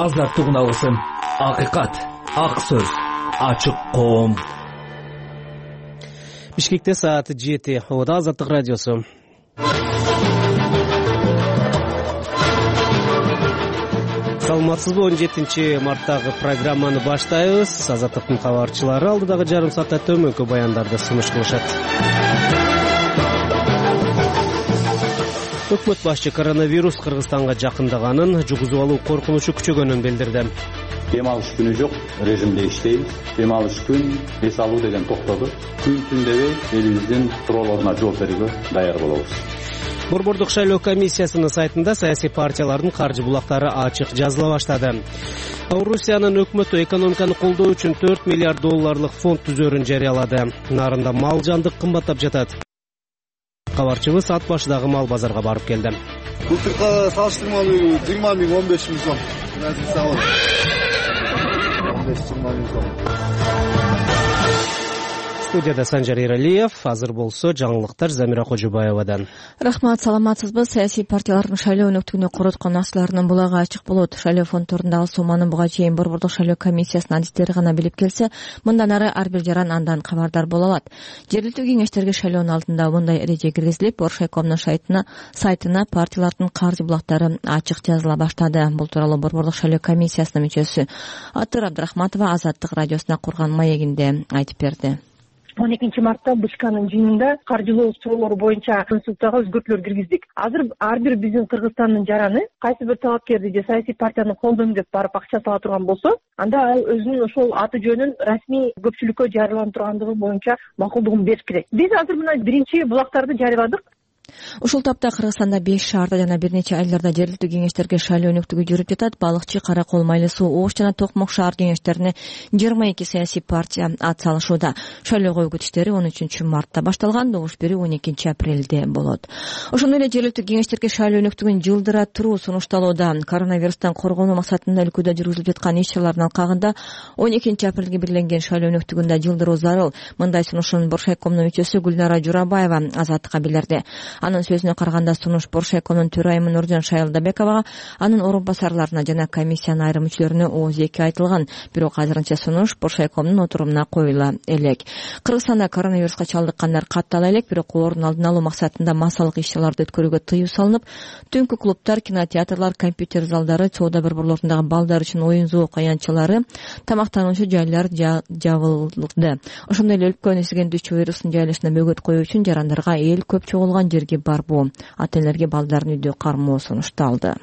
азаттык унасын, акыйкат, ак сөз, ачык коом. Бишкекте саат 7. Ода Азаттык радиосу. Саламатсызбы? 17-марттагы программаны баштайбыз. Азаттыктын кабарчылары алдыдагы жарым саатта төмөнкү баяндарды сунуш кылышат. Өкмөт башчы коронавирус Кыргызстанга жакындаганын, жугузуп алуу коркунучу күчөгөнүн билдирди. Дем алыш күнү жок, режимде иштейбиз. Дем алыш күн, эс алуу деген токтоду. Күн дебей элибиздин суроолоруна жооп берүүгө даяр болобуз. Борбордук шайлоо комиссиясынын сайтында саясий партиялардын каржы булактары ачык жазыла баштады. Орусиянын өкмөтү экономиканы колдоо үчүн 4 миллиард долларлык фонд түзөрүн жарыялады. Нарында мал жандык кымбаттап жатат. Кабарчыбыз ат башыдагы мал базарга барып келди. Былтыркы салыштырмалуу 20 миң, 15 миң сом. 15-20 миң сом. Студияда Санжар Эралиев, азыр болсо жаңылыктар Замира Кожубаевадан. Рахмат, саламатсызбы? Саясий партиялардын шайлоо өнөктүгүнө короткон акчаларынын булагы ачык болот. Шайлоо фонддорундагы сумманы буга чейин Борбордук шайлоо комиссиясынын адистери гана билип келсе, мындан ары ар бир жаран андан кабардар боло алат. Жергиликтүү кеңештерге шайлоонун алдында мындай эреже киргизилип, Боршайкомдун сайтына партиялардын каржы булактары ачык жазыла баштады. Бул тууралуу Борбордук шайлоо комиссиясынын мүчөсү Атыр Абдрахматова Азаттык радиосуна курган маегинде айтып берди. 12-мартта БШКнын жыйынында каржылоо суроолору боюнча Конституцияга өзгөртүүлөр киргиздик. Азыр ар бир биздин Кыргызстандын жараны кайсы бир талапкерди же саясий партияны колдойм деп барып акча сала турган болсо, анда ал өзүнүн ошол аты жөнүн расмий көпчүлүккө жарыяланып тургандыгы боюнча макулдугун бериш керек. Биз азыр мына биринчи булактарды жарыяладык. Ушул тапта Кыргызстанда 5 шаарда жана бир нече айларда жергиликтүү кеңештерге шайлоо өнөктүгү жүрүп жатат. Балыкчы, Кара Кол, Майлы Суу, Ош жана Токмок шаар кеңештерине 22 саясий партия ат салышууда. Шайлоого өгүт иштери 13-мартта башталган, добуш берүү 12-апрелде болот. Ошондой эле жергиликтүү кеңештерге шайлоо өнөктүгүн жылдыра туруу сунушталууда. Коронавирустан коргонуу максатында өлкөдө жүргүзүлүп жаткан иш-чаралардын алкагында 12-апрелге белгиленген шайлоо өнөктүгүндө жылдыруу зарыл. Мындай сунушун Боршайкомдун мүчөсү Гүлнара Журабаева Азаттыкка билдирди. Анын сөзүнө караганда сунуш Боршайкомдун төрайымы Нуржан Шайылдабековага, анын орун басарларына жана комиссиянын айрым мүчөлөрүнө ооз эки айтылган. Бирок азырынча сунуш Боршайкомдун отурумуна коюла элек. Кыргызстанда коронавируска чалдыккандар каттала элек, бирок олордун алдын алуу максатында массалык иш-чараларды өткөрүүгө тыюу салынып, түнкү клубтар, кинотеатрлар, компьютер залдары, соода борборлорундагы балдар үчүн оюн зоок аянтчалары, тамактануучу жайлар жабылды. Ошондой эле өлкөнү сигендүүчү вирустун жайылышына бөгөт коюу үчүн жарандарга эл көп чогулган жерге барбоо, ата-энелерге балдарын үйдө кармоо сунушталды.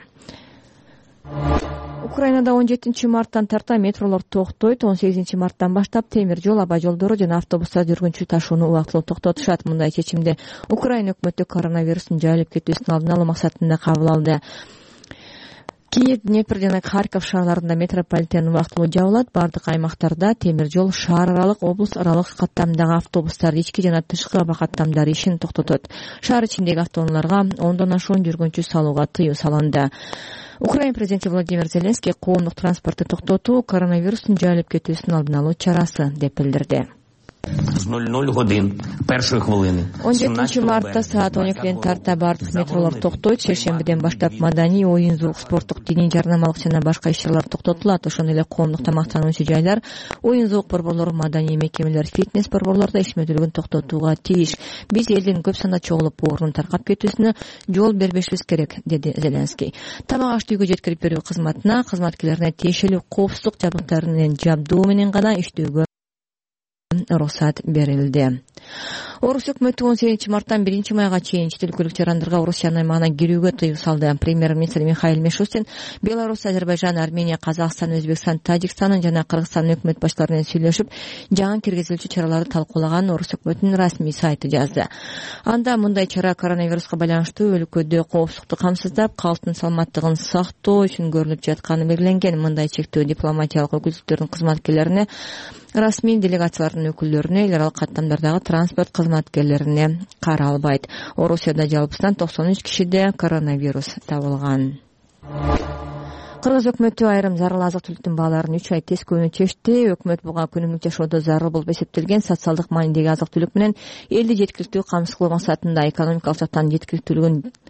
Украинада 17-марттан тарта метролор токтойт. 18-марттан баштап темир жол, аба жолдору жана автобустар жүргүнчү ташууну убактылуу токтотушат. Мындай чечимди Украина өкмөтү коронавирустун жайылып кетүүсүн алдын алуу максатында кабыл алды. Кийин Днепр жана Харьков шаарларында метрополитен убактылуу жабылат. Бардык аймактарда темир жол, шаар аралык, облус аралык каттамдагы автобустар, ички жана тышкы аба каттамдары ишин токтотот. Шаар ичиндеги автоунааларга 10дон ашуун жүргүнчү салууга тыюу салынды. Украина президенти Владимир Зеленский коомдук транспорту токтотуу коронавирустун жайылып кетүүсүнүн алдын алуу чарасы деп билдирди. 00 годин першої хвилини. 17-мартта саат 12-ден тарта бардык метролор токтойт. Шейшембиден баштап маданий, оюн зоок, спорттук, диний, жарнамалык жана башка иш-чаралар токтотулат. Ошондой эле коомдук тамактануучу жайлар, оюн зоок борборлору, маданий мекемелер, фитнес борборлордо ишмөдүүлүгүн токтотууга тийиш. Биз элдин көп санда чогулуп оорунун таркап кетүүсүнө жол бербешибиз керек, деди Зеленский. Тамак ашты үйгө жеткирип берүү кызматына кызматкерлерине тиешелүү коопсуздук жабдыктары менен жабдуу менен гана иштөөгө уруксат берилди. Орус өкмөтү 18-марттан 1-майга чейин чет өлкөлүк жарандарга Орусиянын аймагына кирүүгө тыюу салды. Премьер-министр Михаил Мишустин Беларусь, Азербайжан, Армения, Казакстан, Өзбекстан, Тажикстан жана Кыргызстандын өкмөт баштары менен сүйлөшүп, жаңы киргизилүүчү чараларды талкуулаган Орус өкмөтүнүн расмий сайты жазды. Анда мындай чара коронавируска байланыштуу өлкөдө коопсуздукту камсыздап, калктын саламаттыгын сактоо үчүн көрүлүп жатканы белгиленген. Мындай чектөө дипломатиялык өкүлдүктөрдүн кызматкерлерине, расмий делегациялардын өкүлдөрүнө, эл аралык каттамдардагы транспорт кызматкерлерине каралбайт. Орусияда жалпысынан 93 кишиде коронавирус табылган. Кыргыз өкмөтү айрым зарыл азык-түлүктүн бааларын 3 ай тескөөнү чечти. Өкмөт буга күнүмдүк жашоодо зарыл болуп эсептелген социалдык маанидеги азык-түлүк менен элди жеткиликтүү камсыз кылуу максатында экономикалык жактан жеткиликтүүлүгүн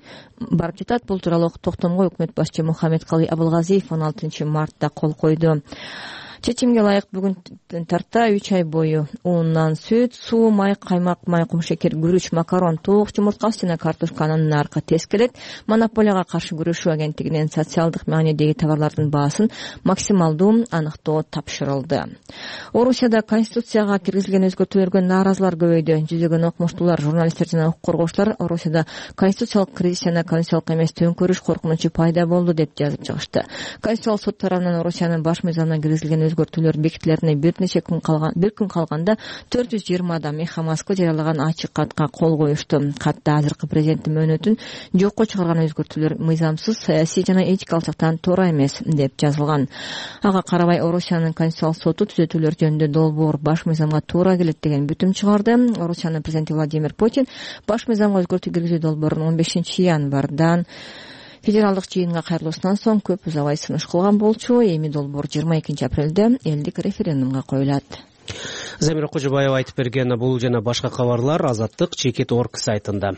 барып жатат. Бул тууралуу токтомго өкмөт башчы Мухаммедкалый Абылгазиев 16 мартта кол койду. Чечимге ылайык бүгүн тарта 3 ай бою уннан сүт, суу, май, каймак, май, кумшекер, күрүч, макарон, тоок жумурткасы жана картошканын наркы тескелет. Монополияга каршы күрөшүү агенттигинин социалдык маанидеги товарлардын баасын максималдуу аныктоо тапшырылды. Орусияда конституцияга киргизилген өзгөртүүлөргө нааразылар көбөйдү. Жүзөгөн окумуштуулар, журналисттер жана укук коргоочулар Орусияда конституциялык кризис жана конституциялык эмес төңкөрүш коркунучу пайда болду деп жазып чыгышты. Конституциялык суд тарабынан Орусиянын баш мыйзамына киргизилген өзгөртүүлөр бекитилерине бир күн калганда 420 адам Мехамаскы жарыялаган ачык катка кол коюшту. Катта азыркы президенттин мөөнөтүн жокко чыгарган өзгөртүүлөр мыйзамсыз, саясий жана этикалык жактан туура эмес деп жазылган. Ага карабай Орусиянын конституциялык соту түзөтүүлөр жөнүндө долбоор баш мыйзамга туура келет деген бүтүм чыгарды. Орусиянын президенти Владимир Путин баш мыйзамга өзгөртүү киргизүү долбоорун 15 январдан федералдык жыйынга кайрылуусунан соң көп узабай сунуш кылган болчу. Эми долбоор 22 апрелде элдик референдумга коюлат. Замира Кожобаева айтып берген бул жана башка кабарлар Азаттык Чекит.org сайтында.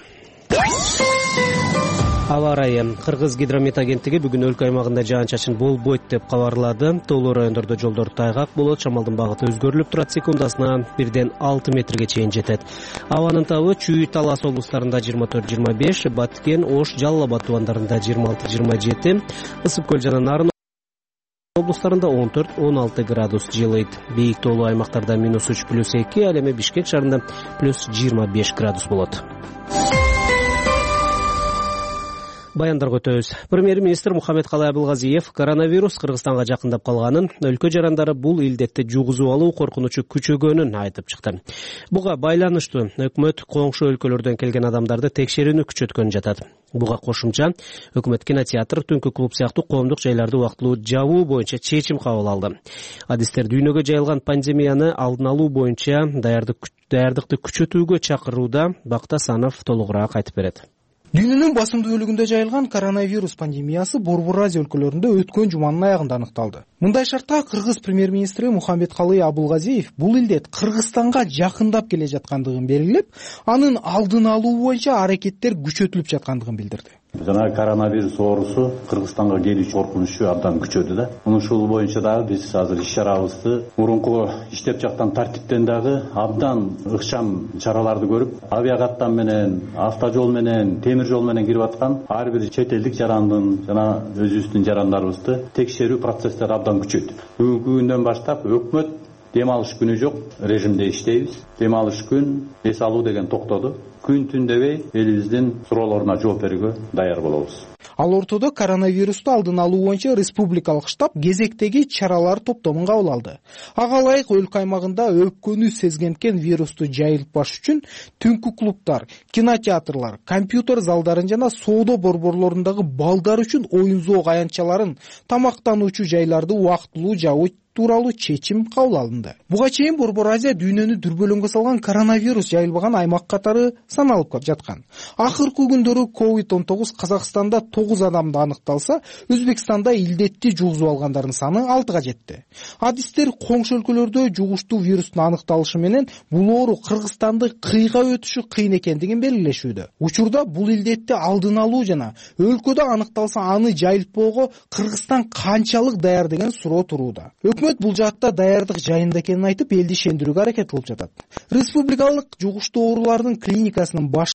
Аба ырайы. Кыргыз гидромет агенттиги бүгүн өлкө аймагында жаан-чачын болбойт деп кабарлады. Тоолуу райондордо жолдор тайгак болот, шамалдын багыты өзгөрүлүп турат, секундасына 1-6 метрге чейин жетет. Абанын табы Чүй, Талас облустарында 24-25, Баткен, Ош, Жалал Абад тубандарында 26-27, Ысык көл жана Нарын облустарында 14-16 градус жылыйт. Бийик тоолуу аймактарда -3+2, ал эми Бишкек шаарында +25 градус болот. Баяндарга өтөбүз. Премьер-министр Мухаммедкалый Абылгазиев коронавирус Кыргызстанга жакындап калганын, өлкө жарандары бул илдетти жугузуп алуу коркунучу күчөгөнүн айтып чыкты. Буга байланыштуу өкмөт коңшу өлкөлөрдөн келген адамдарды текшерүүнү күчөткөн жатат. Буга кошумча өкмөт кинотеатр, түнкү клуб сыяктуу коомдук жайларды убактылуу жабуу боюнча чечим кабыл алды. Адистер дүйнөгө жайылган пандемияны алдын алуу боюнча даярдыкты күчөтүүгө чакырууда. Бакта Санов толугураак айтып берет. Дүйнөнүн басымдуу бөлүгүндө жайылган коронавирус пандемиясы Борбор Азия өлкөлөрүндө өткөн жуманын аягында аныкталды. Мындай шартта Кыргыз премьер-министри Мухаммедкалый Абылгазиев бул илдет Кыргызстанга жакындап келе жаткандыгын белгилеп, анын алдын алуу боюнча аракеттер күчөтүлүп жаткандыгын билдирди. Жана коронавирус оорусу Кыргызстанга келүүчү коркунучу абдан күчөдү да. Ушул боюнча дагы биз азыр иш-чарабызды мурунку иштеп жаткан тартиптен дагы абдан ыкчам чараларды көрүп, авиакаттан менен, автожол менен, темир жол менен кирип аткан ар бир чет элдик жарандын жана өзүбүздүн жарандарыбызды текшерүү процесстери абдан күчөйдү. Бүгүнкү күндөн баштап өкмөт дем алыш күнү жок режимде иштейбиз. Дем алыш күн, эс алуу деген токтоду. Күн түн дебей элибиздин суроолоруна жооп берүүгө даяр болобуз. Ал ортодо коронавирусту алдын алуу боюнча республикалык штаб кезектеги чаралар топтомун кабыл алды. Ага ылайык өлкө аймагында өпкөнү сезгенткен вирусту жайылтпаш үчүн түнкү клубтар, кинотеатрлар, компьютер залдарын жана соода борборлорундагы балдар үчүн оюн зоок аянтчаларын, тамактануучу жайларды убактылуу жабуу тууралуу чечим кабыл алынды. Буга чейин Борбор Азия дүйнөнү дүрбөлөңгө салган коронавирус жайылбаган аймак катары саналып жаткан. Акыркы күндөрү COVID-19 Казакстанда 9 адамды аныкталса, Өзбекстанда илдетти жугузуп алгандардын саны 6га жетти. Адистер коңшу өлкөлөрдө жугуштуу вирустун аныкталышы менен бул оору Кыргызстанды кыйга өтүшү кыйын экендигин белгилешүүдө. Учурда бул илдетти алдын алуу жана өлкөдө аныкталса аны жайылтпоого Кыргызстан канчалык даяр деген суроо турууда. Өкмөт бул жаатта даярдык жайында экенин айтып, элди ишендирүүгө аракет кылып жатат. Республикалык жугуштуу оорулардын клиникасынын баш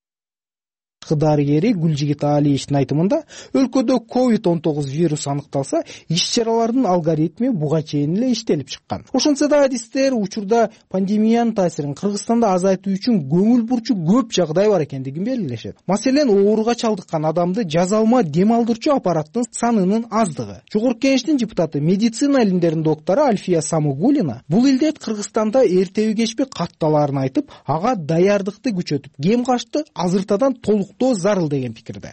дарыгери Гүлжигит Алиевичтин айтымында, өлкөдө COVID-19 вирус аныкталса, иш-чаралардын алгоритми буга чейин эле иштелип чыккан. Ошентсе да адистер учурда пандемиянын таасирин Кыргызстанда азайтуу үчүн көңүл бурчу көп жагдай бар экендигин белгилешет. Маселен, ооруга чалдыккан адамды жазалма дем алдырчу аппараттын санынын аздыгы. Жогорку кеңештин депутаты, медицина илимдеринин доктору Альфия Самугулина бул илдет Кыргызстанда эртеби кечпи катталарын айтып, ага даярдыкты күчөтүп, кем кашты азыртадан толук зарыл деген пикирде.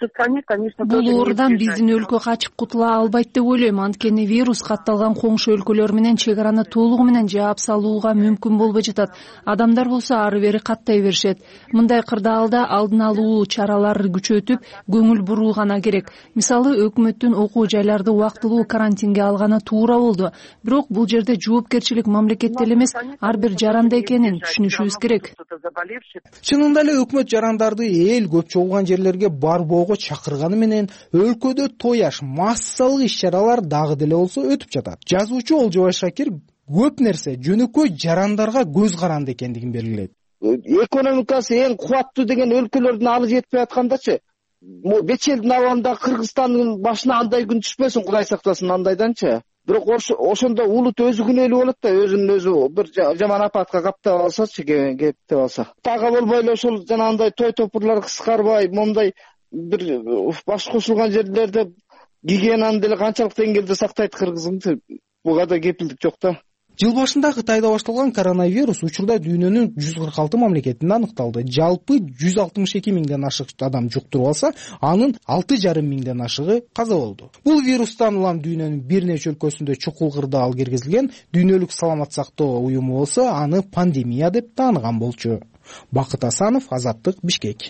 Бул оорудан биздин өлкө качып кутула албайт деп ойлойм. Анткени вирус катталган коңшу өлкөлөр менен чек араны толугу менен жаап салууга мүмкүн болбой жатат. Адамдар болсо ары бери каттай беришет. Мындай кырдаалда алдын алуу чаралары күчөтүп, көңүл буруу гана керек. Мисалы, өкмөттүн окуу жайларды убактылуу карантинге алганы туура болду. Бирок бул жерде жоопкерчилик мамлекетте эле эмес, ар бир жаранда экенин түшүнүшүбүз керек. Чынында эле өкмөт жарандарды эл көп чогулган жерлерге барбоого чакырганы менен өлкөдө тояш массалык иш-чаралар дагы деле болсо өтүп жатат. Жазуучу Олжобай Шакир көп нерсе жөнөкөй жарандарга көз каранды экендигин белгилейт. Экономикасы эң кубаттуу деген өлкөлөрдүн алы жетпей аткандачы бет элдин абалында Кыргызстандын башына андай күн түшпөсүн, Кудай сактасын андайданчы. Бирок ошондо улут өзү күнөөлүү болот да, өзүнүн өзү бир жаман апатка каптап алсачы, кептеп алса. Тага болбой эле ошол жанагындай той топурлар кыскарбай, мондай бир баш кошулган жерлерде гигиенаны деле канчалык деңгээлде сактайт Кыргыздын, буга да кепилдик жок да. Жыл башында Кытайда башталган коронавирус учурда дүйнөнүн 146 мамлекетинде аныкталды. Жалпы 162 миңден ашык адам жуктуруп алса, анын 6,5 миңден ашыгы каза болду. Бул вирустан улам дүйнөнүн бир нече өлкөсүндө чукул кырдаал киргизилген. Дүйнөлүк саламат сактоо уюму болсо аны пандемия деп тааныган болчу. Бакыт Асанов, Азаттык, Бишкек.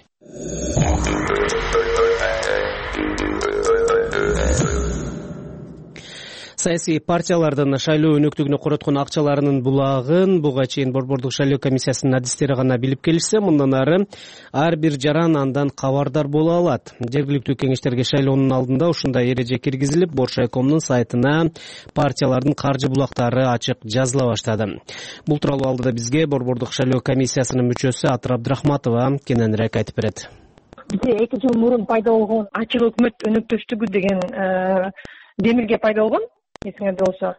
Саясий партиялардын шайлоо өнөктүгүнө короткон акчаларынын булагын буга чейин Борбордук шайлоо комиссиясынын адистери гана билип келишсе, мындан ары ар бир жаран андан кабардар боло алат. Жергиликтүү кеңештерге шайлоонун алдында ушундай эреже киргизилип, Боршайкомдун сайтына партиялардын каржы булактары ачык жазыла баштады. Бул тууралуу алдыда бизге Борбордук шайлоо комиссиясынын мүчөсү Атыр Абдрахматова кененирээк айтып берет. Бизде 2 жыл мурун пайда болгон ачык өкмөт өнөктөштүгү деген демилге пайда болгон. Эсиңерде болсо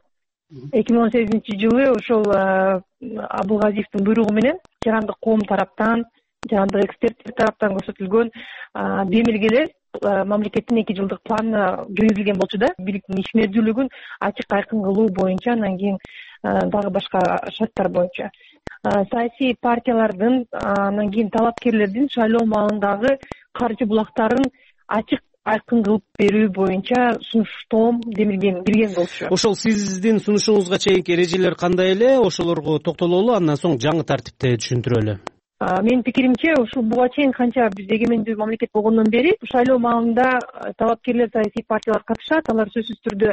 2018-жылы ошол Абылгазиевдин буйругу менен жарандык коом тараптан, жарандык эксперттер тараптан көрсөтүлгөн демилгелер мамлекеттин 2 жылдык планына киргизилген болчу да. Бийликтин ишмердүүлүгүн ачык айкын кылуу боюнча, анан кийин дагы башка шарттар боюнча саясий партиялардын, анан кийин талапкерлердин шайлоо маалындагы каржы булактарын ачык айкын кылып берүү боюнча сунуштоом демилген кирген болчу. Ошол сиздин сунушуңузга чейинки эрежелер кандай эле? Ошолорго токтололу, андан соң жаңы тартипте түшүндүрөлү. Менин пикиримче, ушул буга чейин канча биз эгемендүү мамлекет болгондон бери шайлоо маалында талапкерлер, саясий партиялар катышат. Алар сөзсүз түрдө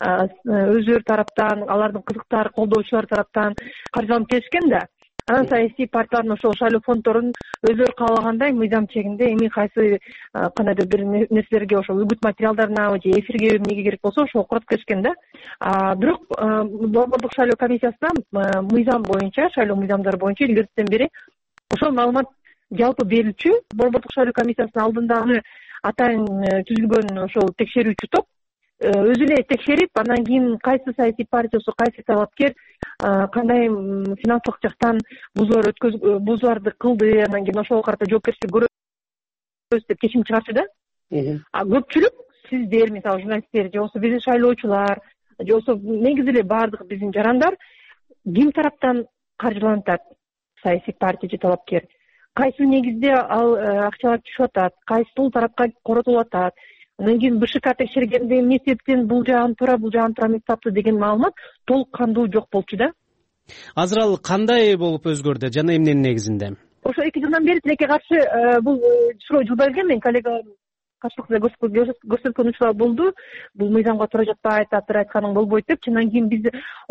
өзүлөрү тараптан, алардын кызыктар колдоочулар тараптан каржыланып келишкен да. Анан саясий партиялардын ошол шайлоо фонддорун өзүлөрү каалагандай мыйзам чегинде эми кайсы кандайдыр бир нерселерге, ошол үгүт материалдарына же эфирге эмнеге керек болсо ошого курат келишкен да. Бирок Борбордук шайлоо комиссиясына мыйзам боюнча, шайлоо мыйзамдары боюнча илгертен бери ошол маалымат жалпы берилчү. Борбордук шайлоо комиссиясынын алдындагы атайын түзүлгөн ошол текшерүүчү топ өзү эле текшерип, анан кийин кайсы саясий партия болсо, кайсы талапкер кандай финансылык жактан бузууларды кылды, анан кийин ошого карата жоопкерчилик көрөбүз деп чечим чыгарчу да. Көпчүлүк сиздер, мисалы журналисттер, же болбосо биздин шайлоочулар, же болбосо негизи эле баардык биздин жарандар ким тараптан каржыланып атат? Саясий партия же талапкер. Кайсы негизде ал акчалар түшүп атат? Кайсыл тарапка коротулуп атат? Анан кийин БШК текшергенде эмне себептен бул жагын туура, бул жагын туура эмес тапты деген маалымат толук кандуу жок болчу да. Азыр ал кандай болуп өзгөрдү жана эмненин негизинде? Ошо 2 жылдан бери тилекке каршы бул суроо жылбай келген, мен коллегаларым каршылык көрсөткөн учурлар болду. Бул мыйзамга туура жатпайт, Атыр айтканың болбойт деп. Анан кийин биз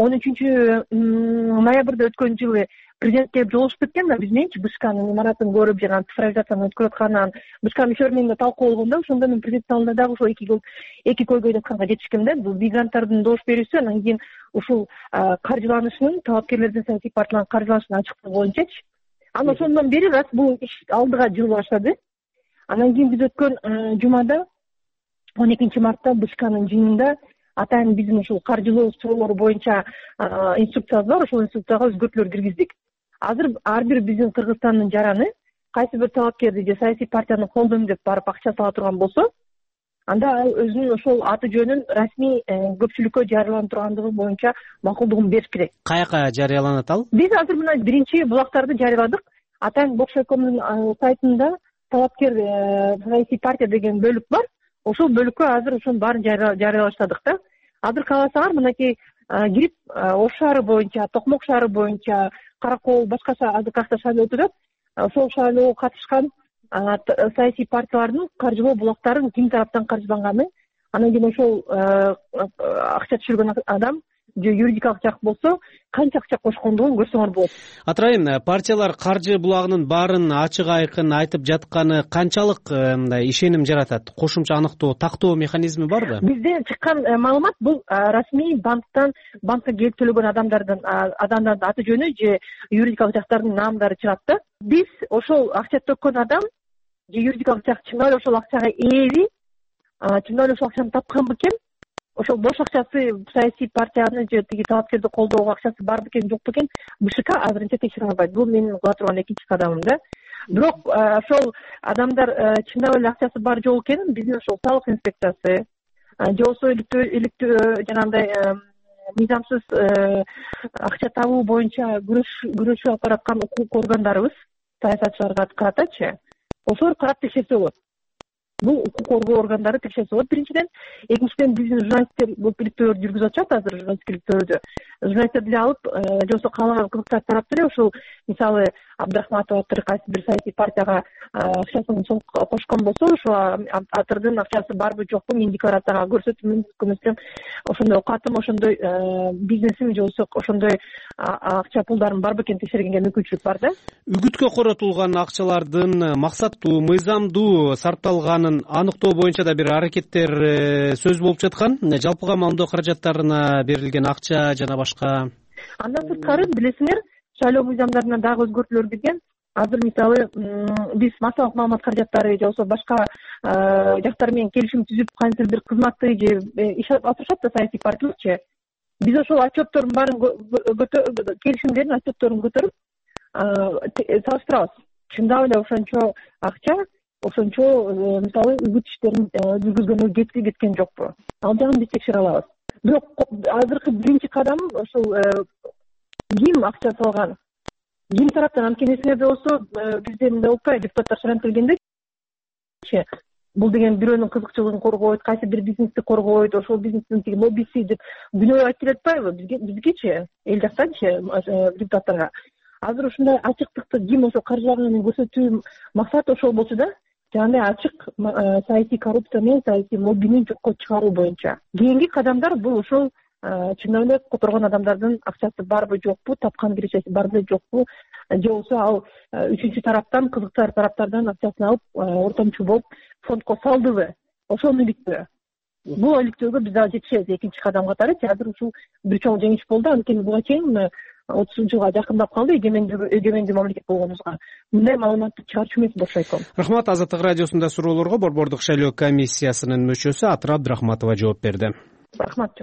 13-ноябрда өткөн жылы президентке жолугушуп кеткен да, биз мененчи БШКнын имаратын көрүп, жана цифровизацияны өткөрүп атканынан БШКнын мүчөлөрү менен талкуу болгон да. Ошондо мен президенттин алдында дагы ошол эки көйгөйдү атканга жетишкем да. Бул мигранттардын добуш берүүсү, анан кийин ушул каржыланышынын, талапкерлердин, саясий партиялардын каржыланышынын ачыктыгы боюнчачы. Анан ошондон бери рас бул иш алдыга жылы баштады. Анан кийин биз өткөн жумада 12 мартта БШКнын жыйынында атайын биздин ушул каржылоо суроолору боюнча инструкциябыз бар. Ошол инструкцияга өзгөртүүлөр киргиздик. Азыр ар бир биздин Кыргызстандын жараны кайсы бир талапкерди же саясий партияны колдойм деп барып акча сала турган болсо, анда ал өзүнүн ошол аты жөнүн расмий көпчүлүккө жарыяланып тургандыгы боюнча макулдугун бериш керек. Каяка жарыяланат ал? Биз азыр мына биринчи булактарды жарыяладык. Атайын Боршайкомдун сайтында талапкер саясий партия деген бөлүк бар. Ошол бөлүккө азыр ошонун баарын жарыялай баштадык да. Азыр кааласаңар мынакей кирип Ош шаары боюнча, Токмок шаары боюнча, Каракол, башкача азыр кайсы шайлоо өтүп жатат. Ошол шайлоого катышкан саясий партиялардын каржылоо булактарын ким тараптан каржыланганы, анан кийин ошол акча түшүргөн адам же юридикалык жак болсо канча акча кошкондугун көрсөңөр болот. Атырайым, партиялар каржы булагынын баарын ачык айкын айтып жатканы канчалык мындай ишеним жаратат? Кошумча аныктоо, тактоо механизми барбы? Бизде чыккан маалымат бул расмий банкка келип төлөгөн адамдардын аты жөнү же юридикалык жактардын наамдары чыгат да. Биз ошол акча төккөн адам же юридикалык жак чындап эле ошол акчага ээби, чындап эле ошол акчаны тапкан бекен, ошол бош акчасы саясий партияны же тиги талапкерди колдоого акчасы бар бекен жок бекен, БШК азырынча текшере албайт. Бул менин кыла турган экинчи кадамым да. Бирок ошол адамдар чындап эле акчасы бар жок экенин биздин ошол салык инспекциясы же болбосо жанагындай мыйзамсыз акча табуу боюнча күрөшүп алып бараткан укук органдарыбыз саясатчыларга каратачы, ошолор карап текшерсе болот. Бул укук коргоо органдары текшерсе болот биринчиден. Экинчиден биздин журналисттер бул иликтөөлөрдү жүргүзүп атышат азыр журналисттик иликтөөлөрдү. Журналисттерди эле алып, же болбосо каалаган кызыктар тарап деле ошол мисалы Абдрахматова кайсы бир саясий партияга акчасын кошкон болсо, ошол атырдын акчасы барбы жокпу мен декларацияга көрсөтүп эмес, ошондой окатым, ошондой бизнесим же болбосо ошондой акча пулдарын бар бекен текшергенге мүмкүнчүлүк бар да. Үгүткө коротулган акчалардын максаттуу, мыйзамдуу сарпталганын аныктоо боюнча да бир аракеттер сөз болуп жаткан. Жалпы камалдоо каражаттарына берилген акча жана башка. Андан сырткары билесиңер, шайлоо мыйзамдарына дагы өзгөртүүлөр кирген. Азыр мисалы биз массалык маалымат каражаттары же болбосо башка жактар менен келишим түзүп кантип бир кызматты же иш алып атышат да саясий партияларчы. Биз ошол отчеттордун баарын келишимдердин отчетторун көтөрүп салыштырабыз. Чындап эле ошончо акча, ошончо мисалы үгүт иштерин жүргүзгөнгө кеткен жокпу? Ал жагын биз текшере алабыз. Бирок азыркы биринчи кадам ошол ким акча салган, ким тараптан, анткени эсиңерде болсо бизде мындай болуп атпайбы, депутаттар шарантилгендечи, бул деген бирөөнүн кызыкчылыгын коргойт, кайсы бир бизнести коргойт, ошол бизнестин тиги лоббиси деп күнөө айтып келе атпайбы бизгечи, эл жактанчы депутаттарга. Азыр ушундай ачыктыкты ким ошол каржылаганын көрсөтүү максат ошол болчу да, жанагындай ачык саясий коррупция менен саясий лоббини жокко чыгаруу боюнча. Кийинки кадамдар бул ошол чындап эле которгон адамдардын акчасы барбы жокпу, тапкан кирешеси барбы жокпу, же болбосо ал үчүнчү тараптан, кызыктар тараптардан акчасын алып ортомчу болуп фондко салдыбы, ошону иликтөө. Бул иликтөөгө биз дагы жетишебиз экинчи кадам катары. Азыр ушул бир чоң жеңиш болду, анткени буга чейин 30-жылга жакындап калды эгемендүү мамлекет болгонубузга. Мындай маалыматты чыгарчу эмес Бошайком. Рахмат. Азаттык радиосунда суроолорго Борбордук шайлоо комиссиясынын мүчөсү Атыр Абдрахматова жооп берди. Рахмат.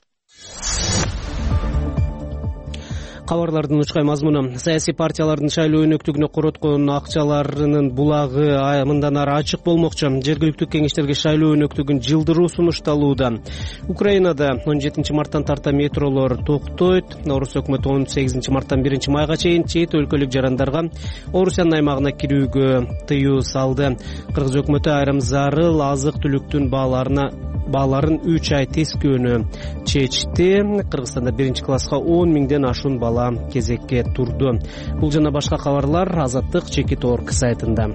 Кабарлардын учкай мазмуну. Саясий партиялардын шайлоо өнөктүгүнө короткон акчаларынын булагы мындан ары ачык болмокчу. Жергиликтүү кеңештерге шайлоо өнөктүгүн жылдыруу сунушталууда. Украинада 17 марттан тарта метролор токтойт. Орус өкмөтү 18 марттан 1 майга чейин чет өлкөлүк жарандарга Орусиянын аймагына кирүүгө тыюу салды. Кыргыз өкмөтү айрым зарыл азык-түлүктүн бааларын 3 ай тескөөнү чечти. Кыргызстанда 1-класска 10 миңден ашуун бала кезекке турду. Бул жана башка кабарлар Азаттык Чекит.орг сайтында.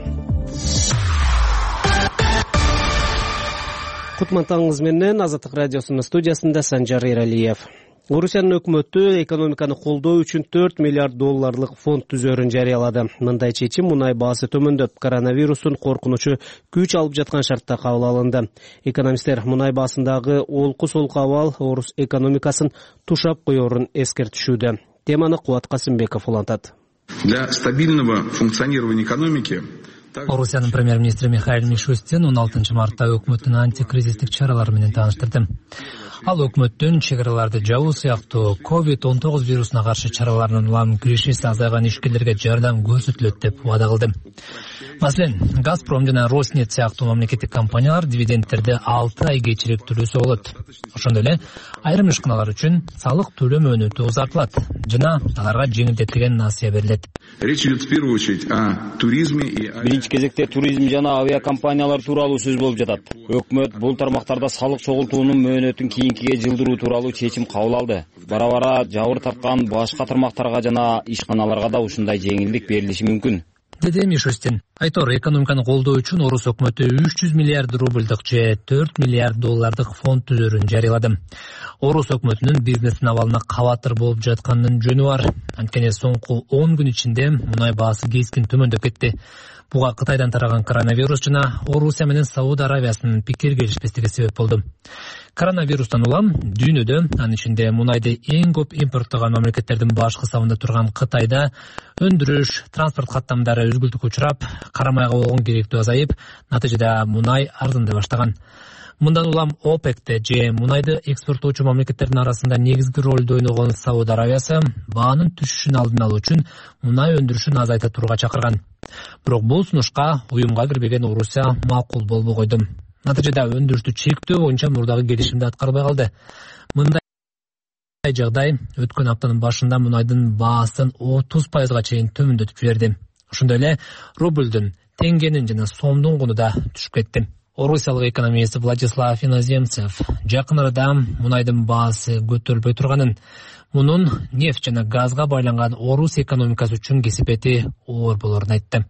Кутмантаңыз менен Азаттык радиосунун студиясында Санжар Эралиев. Орусиянын өкмөтү экономиканы колдоо үчүн $4 миллиард фонд түзөөрүн жарыялады. Мындай чечим мунай баасы төмөндөп, коронавирустун коркунучу күч алып жаткан шартта кабыл алынды. Экономисттер мунай баасындагы олку-солку абал орус экономикасын тушап коерун эскертишүүдө. Теманы Кубат Касымбеков улантат. Для стабильного функционирования экономики Орусиянын премьер-министри Михаил Мишустин 16 мартта өкмөттүн антикризистик чаралары менен тааныштырды. Ал өкмөттүн чек араларды жабуу сыяктуу COVID-19 вирусуна каршы чараларынын улам киришеси азайган ишкерлерге жардам көрсөтүлөт деп ваада кылды. Маселен, Газпром жана Роснефть сыяктуу мамлекеттик компаниялар дивидендтерди 6 ай кечирип төлөсө болот. Ошондой эле айрым ишканалар үчүн салык төлөө мөөнөтү узартылат жана аларга жеңилдетилген насыя берилет. Речь идет в первую очередь о туризме и биринчи кезекте туризм жана авиакомпаниялар тууралуу сөз болуп жатат. Өкмөт бул тармактарда салык чогултуунун мөөнөтүн кийинкиге жылдыруу тууралуу чечим кабыл алды. Бара-бара жабыр тарткан башка тармактарга жана ишканаларга да ушундай жеңилдик берилиши мүмкүн. деди Мишустин. Айтор, экономиканы колдоо үчүн Орус өкмөтү 300 миллиард рубльдык же 4 миллиард доллардык фонд түзөрүн жарыялады. Орус өкмөтүнүн бизнестин абалына кабатыр болуп жатканынын жөнү бар. Анткени соңку 10 күн ичинде мунай баасы кескин төмөндөп кетти. Буга Кытайдан тараган коронавирус жана Орусия менен Сауд Аравиясынын пикир келишпестиги себеп болду. Коронавирустан улам дүйнөдө, анын ичинде мунайды эң көп импорттогон мамлекеттердин баш кысабында турган Кытайда өндүрүш, транспорт каттамдары үзгүлтүккө учурап, карамайга болгон керектөө азайып, натыйжада мунай арзандай баштаган. Мындан улам ОПЕКте же мунайды экспорттоочу мамлекеттердин арасында негизги ролду ойногон Сауд Аравиясы баанын түшүшүн алдын алуу үчүн мунай өндүрүшүн азайта турууга чакырган. Бирок бул сунушка уюмга кирбеген Орусия макул болбой койду. Натыйжада өндүрүштү чектөө боюнча мурдагы келишимди аткарбай калды. Мындай жагдай өткөн аптанын башында мунайдын баасын 30% чейин төмөндөтүп жиберди. Ошондой эле рубльдүн, теңгенин жана сомдун куну да түшүп кетти. Орусиялык экономист Владислав Иноземцев жакын арада мунайдын баасы көтөрүлбөй турганын, мунун нефть жана газга байланган Орус экономикасы үчүн кесепети оор болорун айтты.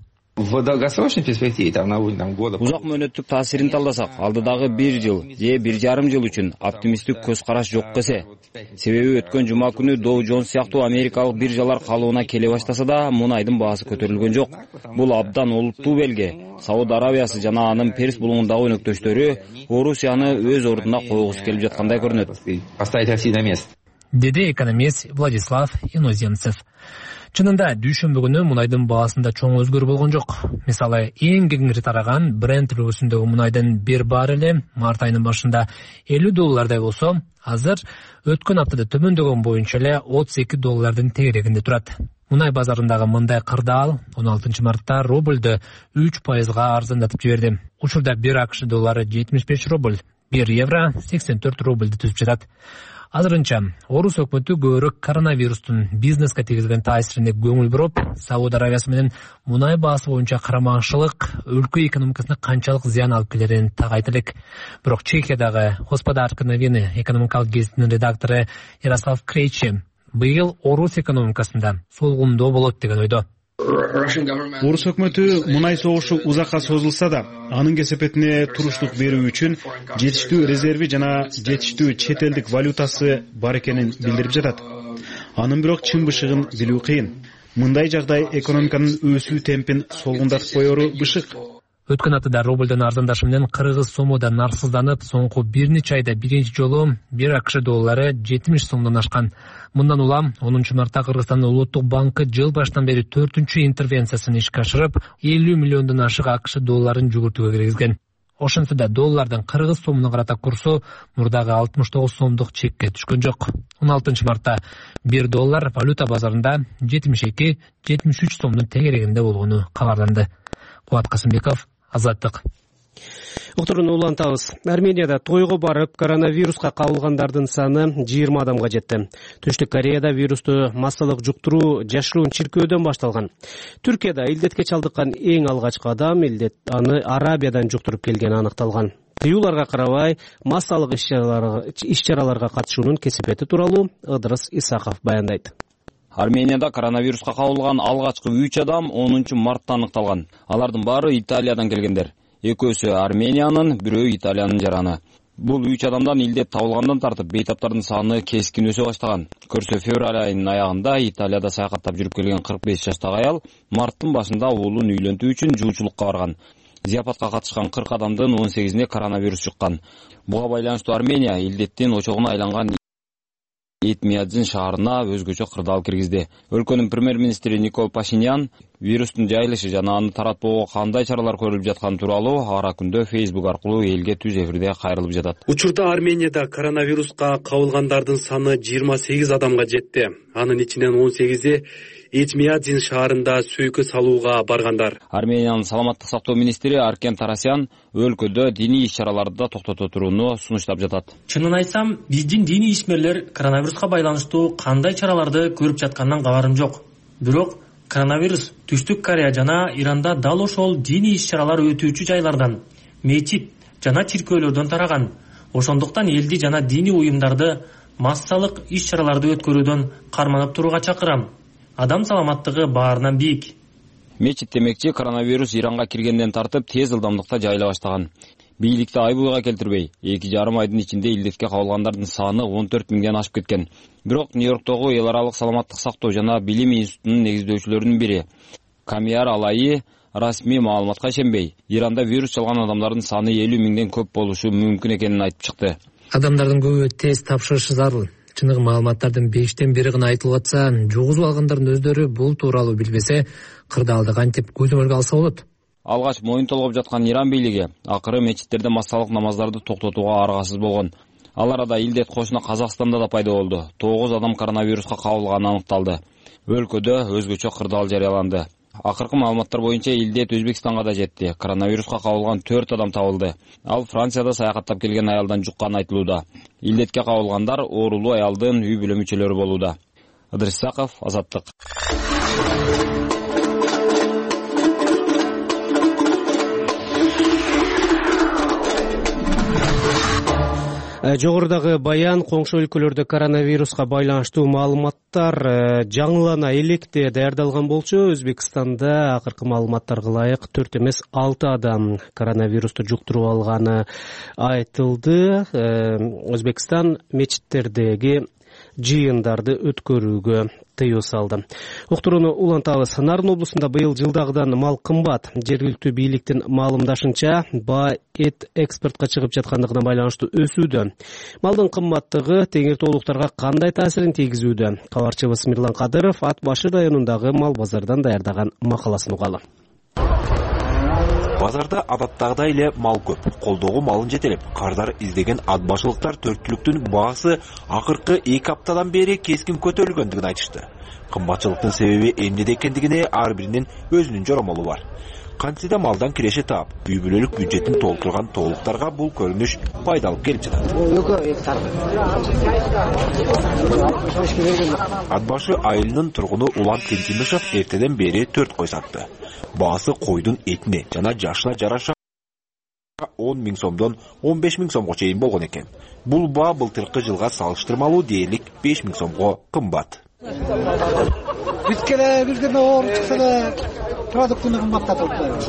Узак мөөнөттүк таасирин талдасак, алдыдагы 1 жыл же 1,5 жыл үчүн оптимисттик көз караш жок эсе. Себеби өткөн жума күнү Dow Jones сыяктуу америкалык биржалар калыбына келе баштаса да, мунайдын баасы көтөрүлгөн жок. Бул абдан олуттуу белги. Сауд Аравиясы жана анын Перс булугундагы өнөктөштөрү Орусияны өз ордуна койгусу келип жаткандай көрүнөт, деди экономист Владислав Иноземцев. Чынында дүйшөмбү күнү мунайдын баасында чоң өзгөрүү болгон жок. Мисалы, эң кеңири тараган Brent үлгүсүндөгү мунайдын бир баррели март айынын башында $50 болсо, азыр өткөн аптада төмөндөгөн боюнча эле $32 тегерегинде турат. Мунай базарындагы мындай кырдаал 16 мартта рубльдү 3% арзандатып жиберди. Учурда 1 AQSh доллары 75 рубль, 1 евро 84 рубльди түзүп жатат. Азырынча Орус өкмөтү көбүрөөк коронавирустун бизнеске тийгизген таасирине көңүл буруп, Сауд Аравиясы менен мунай баасы боюнча карамагынчылык өлкө экономикасына канчалык зыян алып келерин так айта элек. Бирок Чехиядагы Господарские новины экономикалык гезитинин редактору Ярослав Крейчи быйыл Орус экономикасында солгундоо болот деген ойдо. Орус өкмөтү мунай согушу узакка созулса да, анын кесепетине туруштук берүү үчүн жетиштүү резерви жана жетиштүү чет элдик валютасы бар экенин билдирип жатат. Анын бирок чын бышыгын билүү кыйын. Мындай жагдай экономиканын өсүү темпин солгундатып коеру бышык. Өткөн аптада рубльдун арзандашы менен кыргыз сому да нарсызданып, соңку бир нече айда биринчи жолу 1 AQSh доллары 70 сомдон ашкан. Мындан улам 10 мартта Кыргызстандын Улуттук банкы жыл баштан бери 4-чү интервенциясын ишке ашырып, 50 миллиондон ашык AQSh долларын жүгүртүүгө киргизген. Ошентсе да доллардын кыргыз сомуна карата курсу мурдагы 69 сомдук чекке түшкөн жок. 16 мартта 1 доллар валюта базарында 72-73 сомдун тегерегинде болгону кабарланды. Кубат Касымбеков, Азаттык. Уктуруну улантабыз. Арменияда тойго барып, коронавируска кабылгандардын саны 20 адамга жетти. Түштүк Кореяда вирусту массалык жуктуруу жашыруун чиркөөдөн башталган. Түркияда илдетке чалдыккан эң алгачкы адам аны Арабиядан жуктуруп келгени аныкталган. Тыюуларга карабай, массалык иш-чараларга катышуунун кесепети тууралуу Ыдырыс Исаков баяндайт. Арменияда коронавируска кабылган алгачкы 3 адам 10 мартта аныкталган. Алардын баары Италиядан келгендер. Экөөсү Армениянын, бирөө Италиянын жараны. Бул 3 адамдан илдет табылгандан тартып бейтаптардын саны кескин өсө баштаган. Көрсө февраль айынын аягында Италияда саякаттап жүрүп келген 45 жаштагы аял марттын башында уулун үйлөнтүү үчүн жуучулукка барган. Зияпатка катышкан 40 адамдын 18-ине коронавирус жуккан. Буга байланыштуу Армения илдеттин очогуна айланган Этмиадзин шаарына өзгөчө кырдаал киргизди. Өлкөнүн премьер-министри Никол Пашинян вирустун жайылышы жана аны таратпоого кандай чаралар көрүлүп жатканы тууралуу ара күндө Facebook аркылуу элге түз эфирде кайрылып жатат. Учурда Арменияда коронавируска кабылгандардын саны 28 адамга жетти. Анын ичинен 18-и Этмиадзин шаарында сөйкө салууга баргандар. Армениянын саламаттык сактоо министри Аркен Тарасян өлкөдө диний иш-чараларды токтото турууну сунуштап жатат. Чынын айтсам, биздин диний ишмерлер коронавируска байланыштуу кандай чараларды көрүп жатканынан кабарым жок. Бирок коронавирус Түштүк Корея жана Иранда дал ошол диний иш-чаралар өтүүчү жайлардан, мечит жана чиркөөлөрдөн тараган. Ошондуктан элди жана диний уюмдарды массалык иш-чараларды өткөрүүдөн карманып турууга чакырам. Адам саламаттыгы баарынан бийик. Мечит демекчи коронавирус Иранга киргенден тартып тез ылдамдыкта жайыла баштаган. Бийликти ай буйга келтирбей, 2,5 айдын ичинде илдетке кабылгандардын саны 14 миңден ашып кеткен. Бирок Нью-Йорктогу эл аралык саламаттык сактоо жана билим институтунун негиздөөчүлөрүнүн бири Камияр Алайы расмий маалыматка ишенбей, Иранда вирус чалган адамдардын саны 50 миңден көп болушу мүмкүн экенин айтып чыкты. Адамдардын көбү тест тапшырышы зарыл. Чыныгы маалыматтардын 5тен 1 гана айтылып атса, жугузуп алгандардын өздөрү бул тууралуу билбесе, кырдаалды кантип көзөмөлгө алса болот. Алгач моюн толгоп жаткан Иран бийлиги акыры мечиттерде массалык намаздарды токтотууга аргасыз болгон. Ал арада илдет кошуна Казакстанда да пайда болду. 9 адам коронавируска кабылганы аныкталды. Өлкөдө өзгөчө кырдаал жарыяланды. Акыркы маалыматтар боюнча илдет Өзбекстанга да жетти. Коронавируска кабылган 4 адам табылды. Ал Францияда саякаттап келген аялдан жукканы айтылууда. Илдетке кабылгандар оорулуу аялдын үй бүлө мүчөлөрү болууда. Ыдырыс Исаков, Азаттык. Жогорудагы баян коңшу өлкөлөрдө коронавируска байланыштуу маалыматтар жаңылана электе даярдалган болчу. Өзбекстанда акыркы маалыматтарга ылайык 4 эмес 6 адам коронавирусту жуктуруп алганы айтылды. Өзбекстан мечиттердеги жыйындарды өткөрүүгө тыюу салды. Уктурууну улантабыз. Нарын облусунда быйыл жылдагыдан мал кымбат. Жергиликтүү бийликтин маалымдашынча, баа эт экспортко чыгып жаткандыгына байланыштуу өсүүдө. Малдын кымбаттыгы теңир тоолуктарга кандай таасирин тийгизүүдө? Кабарчыбыз Мирлан Кадыров Ат башы районундагы мал базардан даярдаган макаласын угалы. Базарда адаттагыдай эле мал көп, колдогу малын жетелеп, кардар издеген ат башылыктар төрттүлүктүн баасы акыркы 2 аптадан бери кескин көтөрүлгөндүгүн айтышты. Кымбатчылыктын себеби эмнеде экендигине ар биринин өзүнүн жоромолу бар. Кантсе да малдан киреше таап, үй бүлөлүк бюджетин толтурган тоолуктарга бул көрүнүш пайдалып келип жатат. Ат башы айылынын тургуну Улан Кентимишев эртеден бери 4 кой сатты. Баасы койдун этине жана жашына жараша 10 миң сомдон 15 миң сомго чейин болгон экен. Бул баа былтыркы жылга салыштырмалуу дээрлик 5 миң сомго кымбат. Бүткеле бирдене оор чыкса да продуктуну кымбаттатып атат.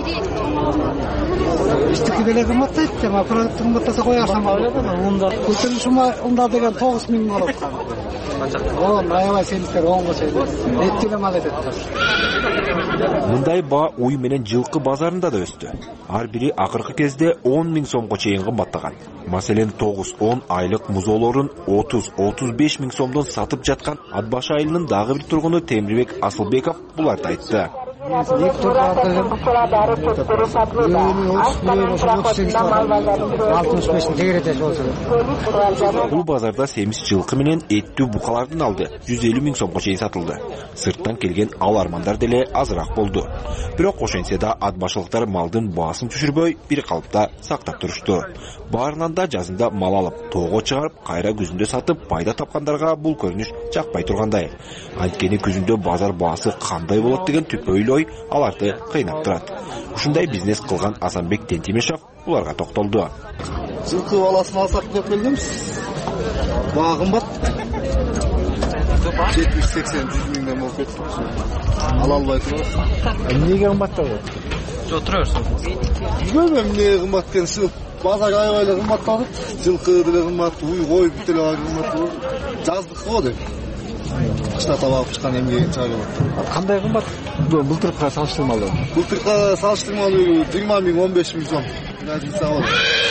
Иштики деле кымбаттайт, жана продукт кымбаттаса коярсың. Көтөрүшү унда деген 9 миң болот. Аябай сенистер оңго чейин. Эттеле мал этет. Мындай баа уй менен жылкы базарында да өстү. Ар бири акыркы кезде 10 миң сомго чейин кымбаттаган. Маселен 9-10 айлык музоолорун 30-35 миң сомдон сатып жаткан Ат башы айылынын дагы бир тургуну Темирбек Асылбеков буларды айтты. Бул базарда семиз жылкы менен эттүү букалардын алды 150 миң сомго чейин сатылды. Сырттан келген ал армандар деле азыраак болду. Бирок ошентсе да ат башылыктар малдын баасын түшүрбөй бир калыпта сактап турушту. Баарынан да жазында мал алып, тоого чыгарып, кайра күзүндө сатып пайда тапкандарга бул көрүнүш жакпай тургандай. Анткени күзүндө базар баасы кандай болот деген түпөйлүү ой аларды кыйнап турат. Ушундай бизнес кылган Асанбек Тентимишев буларга токтолду. Жылкы баласын алсак деп келдимиз. Баа кымбат. 70-80 миңден болуп кетти. Ала албай турабыз. Эмнеге кымбаттабы? Жо тура берсиң. Билбейм эмне кымбат экенин. Базар аябай эле кымбаттады. Жылкы деле кымбат, уй кой бүт эле кымбат. Жаздык го деп. Кышта табап чыккан эмне чыга болот. Кандай кымбат? Былтыркыга салыштырмалуу. Былтыркыга салыштырмалуу 20 миң 15 миң сом. Разница бар.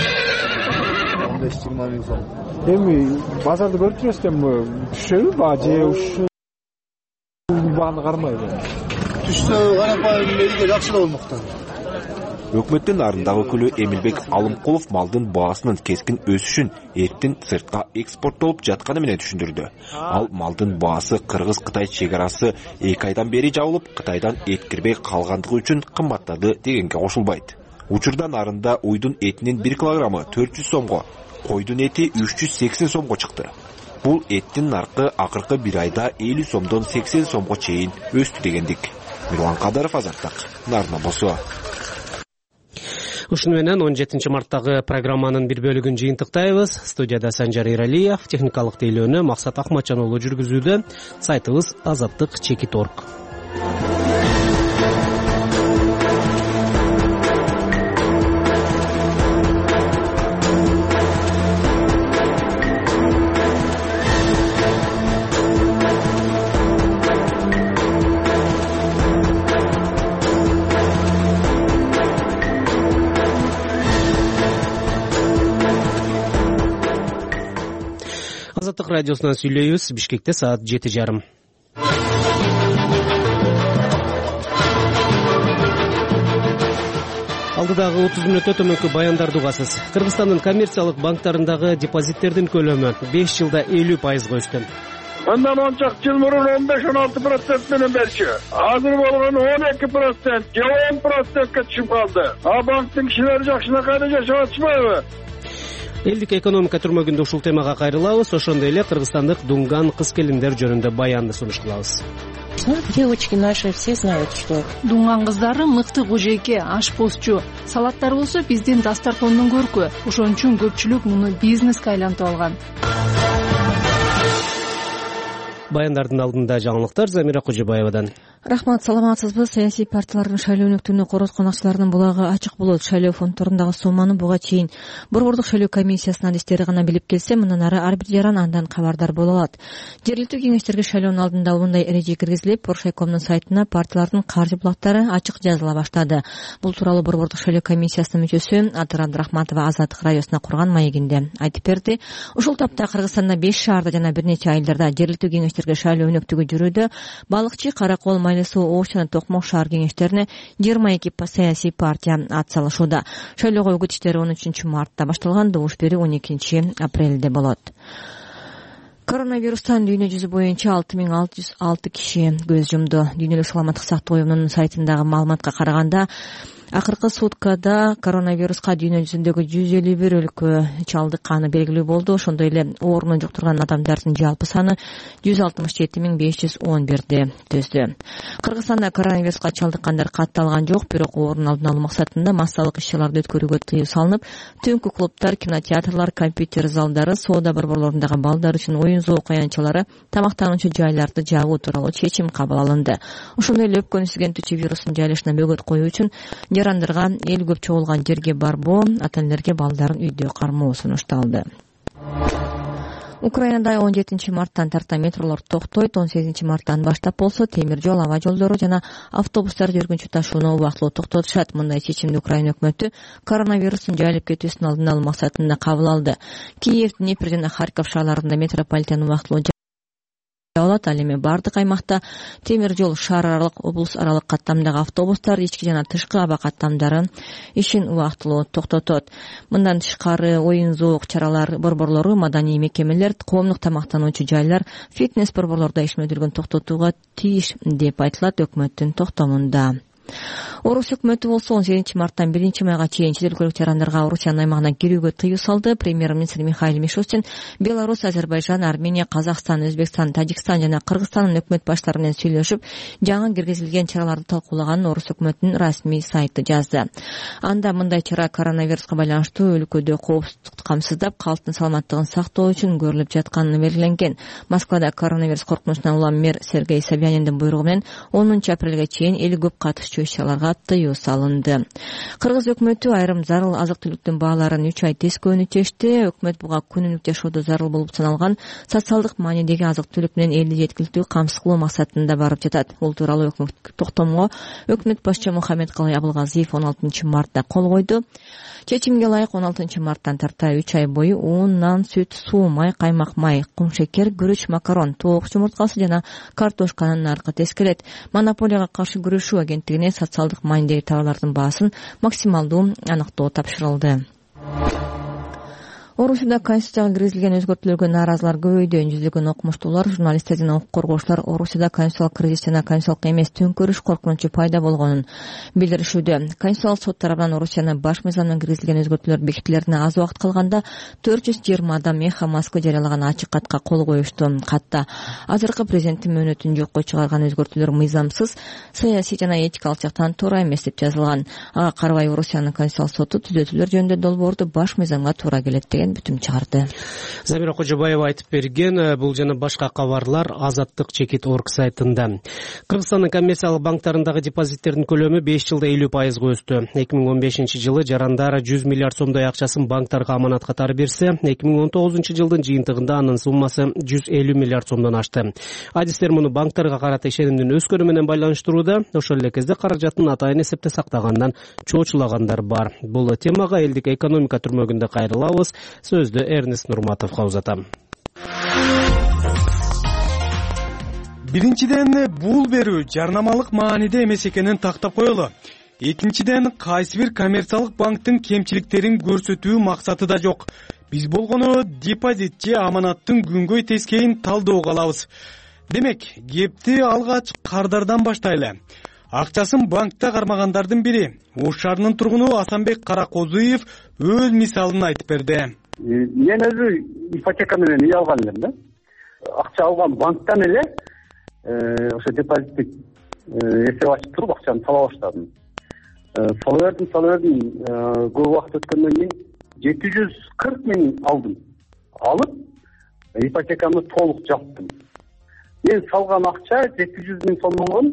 15-20 миң сом. Эми базарды көрүп турасыз эми түшөбү баа же ушу бааны кармайбы? Түшсө карапайым элге жакшы да болмокта. Өкмөттүн нарындагы өкүлү Эмилбек Алымкулов малдын баасынын кескин өсүшүн эртин сыртка экспорттолуп жатканы менен түшүндүрдү. Ал малдын баасы Кыргыз-Кытай чек арасы 2 айдан бери жабылып, Кытайдан эт кирбей калгандыгы үчүн кымбаттады дегенге кошулбайт. Учурда нарында уйдун этинин 1 килограммы 400 сомго, койдун эти 380 сомго чыкты. Бул эттин наркы акыркы 1 айда 50 сомдон 80 сомго чейин өстү дегендик. Мирлан Кадыров, Азаттык, Нарын облусу. Ушуну менен 17 марттагы программанын бир бөлүгүн жыйынтыктайбыз. Студияда Санжар Иралиев, техникалык тейлөөнү Максат Акматжан уулу жүргүзүүдө. Сайтыбыз азаттык.org. Азаттык радиосунан сүйлөйбүз. Бишкекте саат 7:30. Алдыдагы 30 мүнөттө төмөнкү баяндарды угасыз. Кыргызстандын коммерциялык банктарындагы депозиттердин көлөмү 5 жылда 50% өстү. Мындан 10 жыл мурун 15-16% менен берчү. Азыр болгону 12%, же 10%ке түшүп калды. Банктын кишилери жакшынакай жашап атышпайбы? Элдик экономика түрмөгүндө ушул темага кайрылабыз. Ошондой эле кыргызстандык дунган кыз-келиндер жөнүндө баянды сунуш кылабыз. Девочки наши все знают, что дунган кыздары мыкты кожойке, ашпозчу. Салаттар болсо биздин дастартондун көркү. Ошон үчүн көпчүлүк муну бизнеске айлантып алган. Баяндардын алдында жаңылыктар Замира Кожобаевадан. Рахмат, саламатсызбы? Саясий партиялардын шайлоо өнөктүгүнө короткон акчалардын булагы ачык болот. Шайлоо фонддорундагы сумманы буга чейин Борбордук шайлоо комиссиясынын адистери гана билип келсе, мындан ары ар бир жаран андан кабардар боло алат. Жергиликтүү кеңештерге шайлоонун алдында мындай эреже киргизилип, Боршайкомдун сайтына партиялардын каржы булактары ачык жазыла баштады. Бул тууралуу Борбордук шайлоо комиссиясынын мүчөсү Атыр Абдрахматова Азаттык радиосуна курган маегинде айтып берди. Ушул тапта Кыргызстанда 5 шаарда жана бир нече айылдарда жергиликтүү кеңештерге шайлоо өнөктүгү жүрүүдө. Балыкчы, Каракол, Майлысуу, Ош жана Токмок шаар кеңештерине 22 саясий партия ат салышууда. Шайлоого үгүт иштери 13 мартта башталган, добуш берүү 12 апрелде болот. Коронавирустан дүйнө жүзү боюнча 6606 киши көз жумду. Дүйнөлүк саламаттык сактоо уюмунун сайтындагы маалыматка караганда, акыркы суткада коронавируска дүйнө жүзүндөгү 151 өлкө чалдыкканы белгилүү болду. Ошондой эле ооруну жуктурган адамдардын жалпы саны 167511 төздү. Кыргызстанда коронавируска чалдыккандар катталган жок, бирок оорунун алдын алуу максатында массалык иш-чараларды өткөрүүгө тыюу салынып, түнкү клубтар, кинотеатрлар, компьютер залдары, соода борборлорундагы балдар үчүн оюн-зоок аянтчалары, тамактануучу жайларды жабуу тууралуу чечим кабыл алынды. Ошондой эле өпкөнү сүзгентүүчү вирустун жайылышына бөгөт коюу үчүн жарандарга эл көп чогулган жерге барбоо, ата-энелерге балдарын үйдө кармоо сунушталды. Украинада 17 марттан тарта метролор токтойт. 18 марттан баштап болсо темир жол, аба жолдору жана автобустар жүргүнчү ташууну убактылуу токтотушат. Мындай чечимди Украина өкмөтү коронавирустун жайылып кетүүсүнүн алдын алуу максатында кабыл алды. Киев, Днепр жана Харьков шаарларында метрополитен убактылуу алат. Ал эми бардык аймакта темир жол, шаар аралык, облус аралык каттамдагы автобустар, ички жана тышкы аба каттамдары ишин убактылуу токтотот. Мындан тышкары оюн-зоок чаралар борборлору, маданий мекемелер, коомдук тамактануучу жайлар, фитнес борборлордо ишмердүүлүгүн токтотууга тийиш деп айтылат өкмөттүн токтомунда. Орус өкмөтү болсо 18 марттан 1 майга чейин чет өлкөлүк жарандарга Орусиянын аймагына кирүүгө тыюу салды. Премьер-министр Михаил Мишустин Беларусь, Азербайжан, Армения, Казакстан, Өзбекстан, Тажикстан жана Кыргызстандын өкмөт баштары менен сүйлөшүп, жаңы киргизилген чараларды талкуулаганын Орус өкмөтүнүн расмий сайты жазды. Анда мындай чара коронавируска байланыштуу өлкөдө коопсуздукту камсыздап, калктын саламаттыгын сактоо үчүн көрүлүп жатканы белгиленген. Москвада коронавирус коркунучунан улам мэр Сергей Собяниндин буйругу менен 10 апрелге чейин эл көп катышчу иш-чараларга тыюу салынды. Кыргыз өкмөтү айрым зарыл азык-түлүктүн бааларын 3 ай тескөөнү чечти. Өкмөт буга күнүнүк жашоодо зарыл болуп саналган социалдык маанидеги азык-түлүк менен элди жеткиликтүү камсыз кылуу максатында барып жатат. Бул тууралуу токтомго өкмөт башчы Мухаммедкалый Абылгазиев 16 мартта кол койду. Чечимге ылайык 16 марттан тарта 3 ай бою ун, нан, сүт, суу, май, каймак май, кумшекер, күрүч, макарон, тоок жумурткасы жана картошканын наркы тескелет. Монополияга каршы күрөшүү агенттигине социалдык маанидеги товарлардын баасын максималдуу аныктоо тапшырылды. Орусияда конституцияга киргизилген өзгөртүүлөргө нааразылар көбөйдү. Жүздөгөн окумуштуулар, журналисттер жана укук коргоочулар Орусияда конституциялык кризис жана конституциялык эмес төңкөрүш коркунучу пайда болгонун билдиришүүдө. Конституциялык сот тарабынан Орусиянын баш мыйзамына киргизилген өзгөртүүлөр бекитилерине аз убакыт калганда 420 адам Эхо Москвы жарыялаган ачык катка кол коюшту. Катта азыркы президенттин мөөнөтүн жокко чыгарган өзгөртүүлөр мыйзамсыз, саясий жана этикалык жактан туура эмес деп жазылган. Ага карабай Орусиянын конституциялык соту түзөтүүлөр жөнүндө долбоорду баш мыйзамга туура келет деген бүтүм чыгарды. Замира Кожобаева айтып берген. Бул жана башка кабарлар Азаттык-Чекит.org сайтында. Кыргызстандын коммерциялык банктарындагы депозиттердин көлөмү 5 жылда 50% өстү. 2015 жылы жарандар 100 миллиард сомдой акчасын банктарга аманат катары берсе, 2019 жылдын жыйынтыгында анын суммасы 150 миллиард сомдон ашты. Адистер муну банктарга карата ишенимдин өскөнү менен байланыштырууда. Ошол эле кезде каражатын атайын эсепте сактагандан чоочулагандар бар. Бул темага элдик экономика түрмөгүндө кайрылабыз. Сөздү Эрнест Нурматовго узатам. Биринчиден, бул берүү жарнамалык мааниде эмес экенин тактап коелу. Экинчиден, кайсы бир коммерциялык банктын кемчиликтерин көрсөтүү максаты да жок. Биз болгону депозит же аманаттын күнгөй тескейин талдоого алабыз. Демек, кепти алгач кардардан баштайлы. Акчасын банкта кармагандардын бири, Ош шаарынын тургуну Асанбек Каракозуев өз мисалын айтып берди. Мен өзү ипотека менен үй алган элем да. Акча алган банктан эле ошо депозиттик эсеп ачып туруп акчаны сала баштадым. Сала бердим. Көп убакыт өткөндөн кийин 740 миң алдым. Алып, ипотеканы толук жаптым. Мен салган акча 700 миң сом болгон.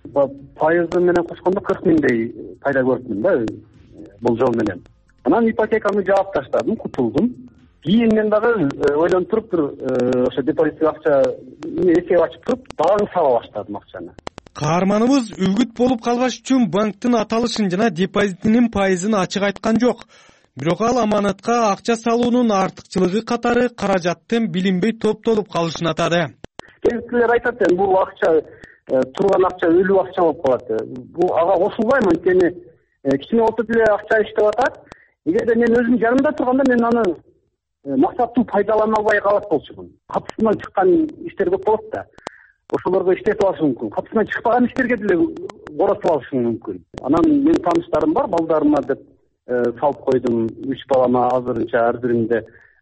Пайызы менен кошкондо 40 миңдей пайда көрдүм да бул жол менен. Анан ипотеканы жаап таштадым, кутулдум. Кийин мен дагы ойлонуп туруп ошо депозиттик акча эсеп ачып туруп, дагы сала баштадым акчаны. Каарманыбыз үгүт болуп калбаш үчүн банктын аталышын жана депозитинин пайызын ачык айткан жок. Бирок ал аманатка акча салуунун артыкчылыгы катары каражаттын билинбей топтолуп калышын атады. Кээбирлер айтат, бул акча турган акча өлүү акча болуп калат. Бул ага кошулбайм, анткени кичине болсо деле акча иштеп атат. Эгерде мен өзүм жанымда турганда мен аны максаттуу пайдалана албай калат болчумун. Катысынан чыккан иштер көп болот да. Ошолорго иштетип алышы мүмкүн. Катысынан чыкпаган иштерге деле коротуп алышы мүмкүн. Анан менин тааныштарым бар, балдарыма деп салып койдум. 3 балама азырынча ар биринде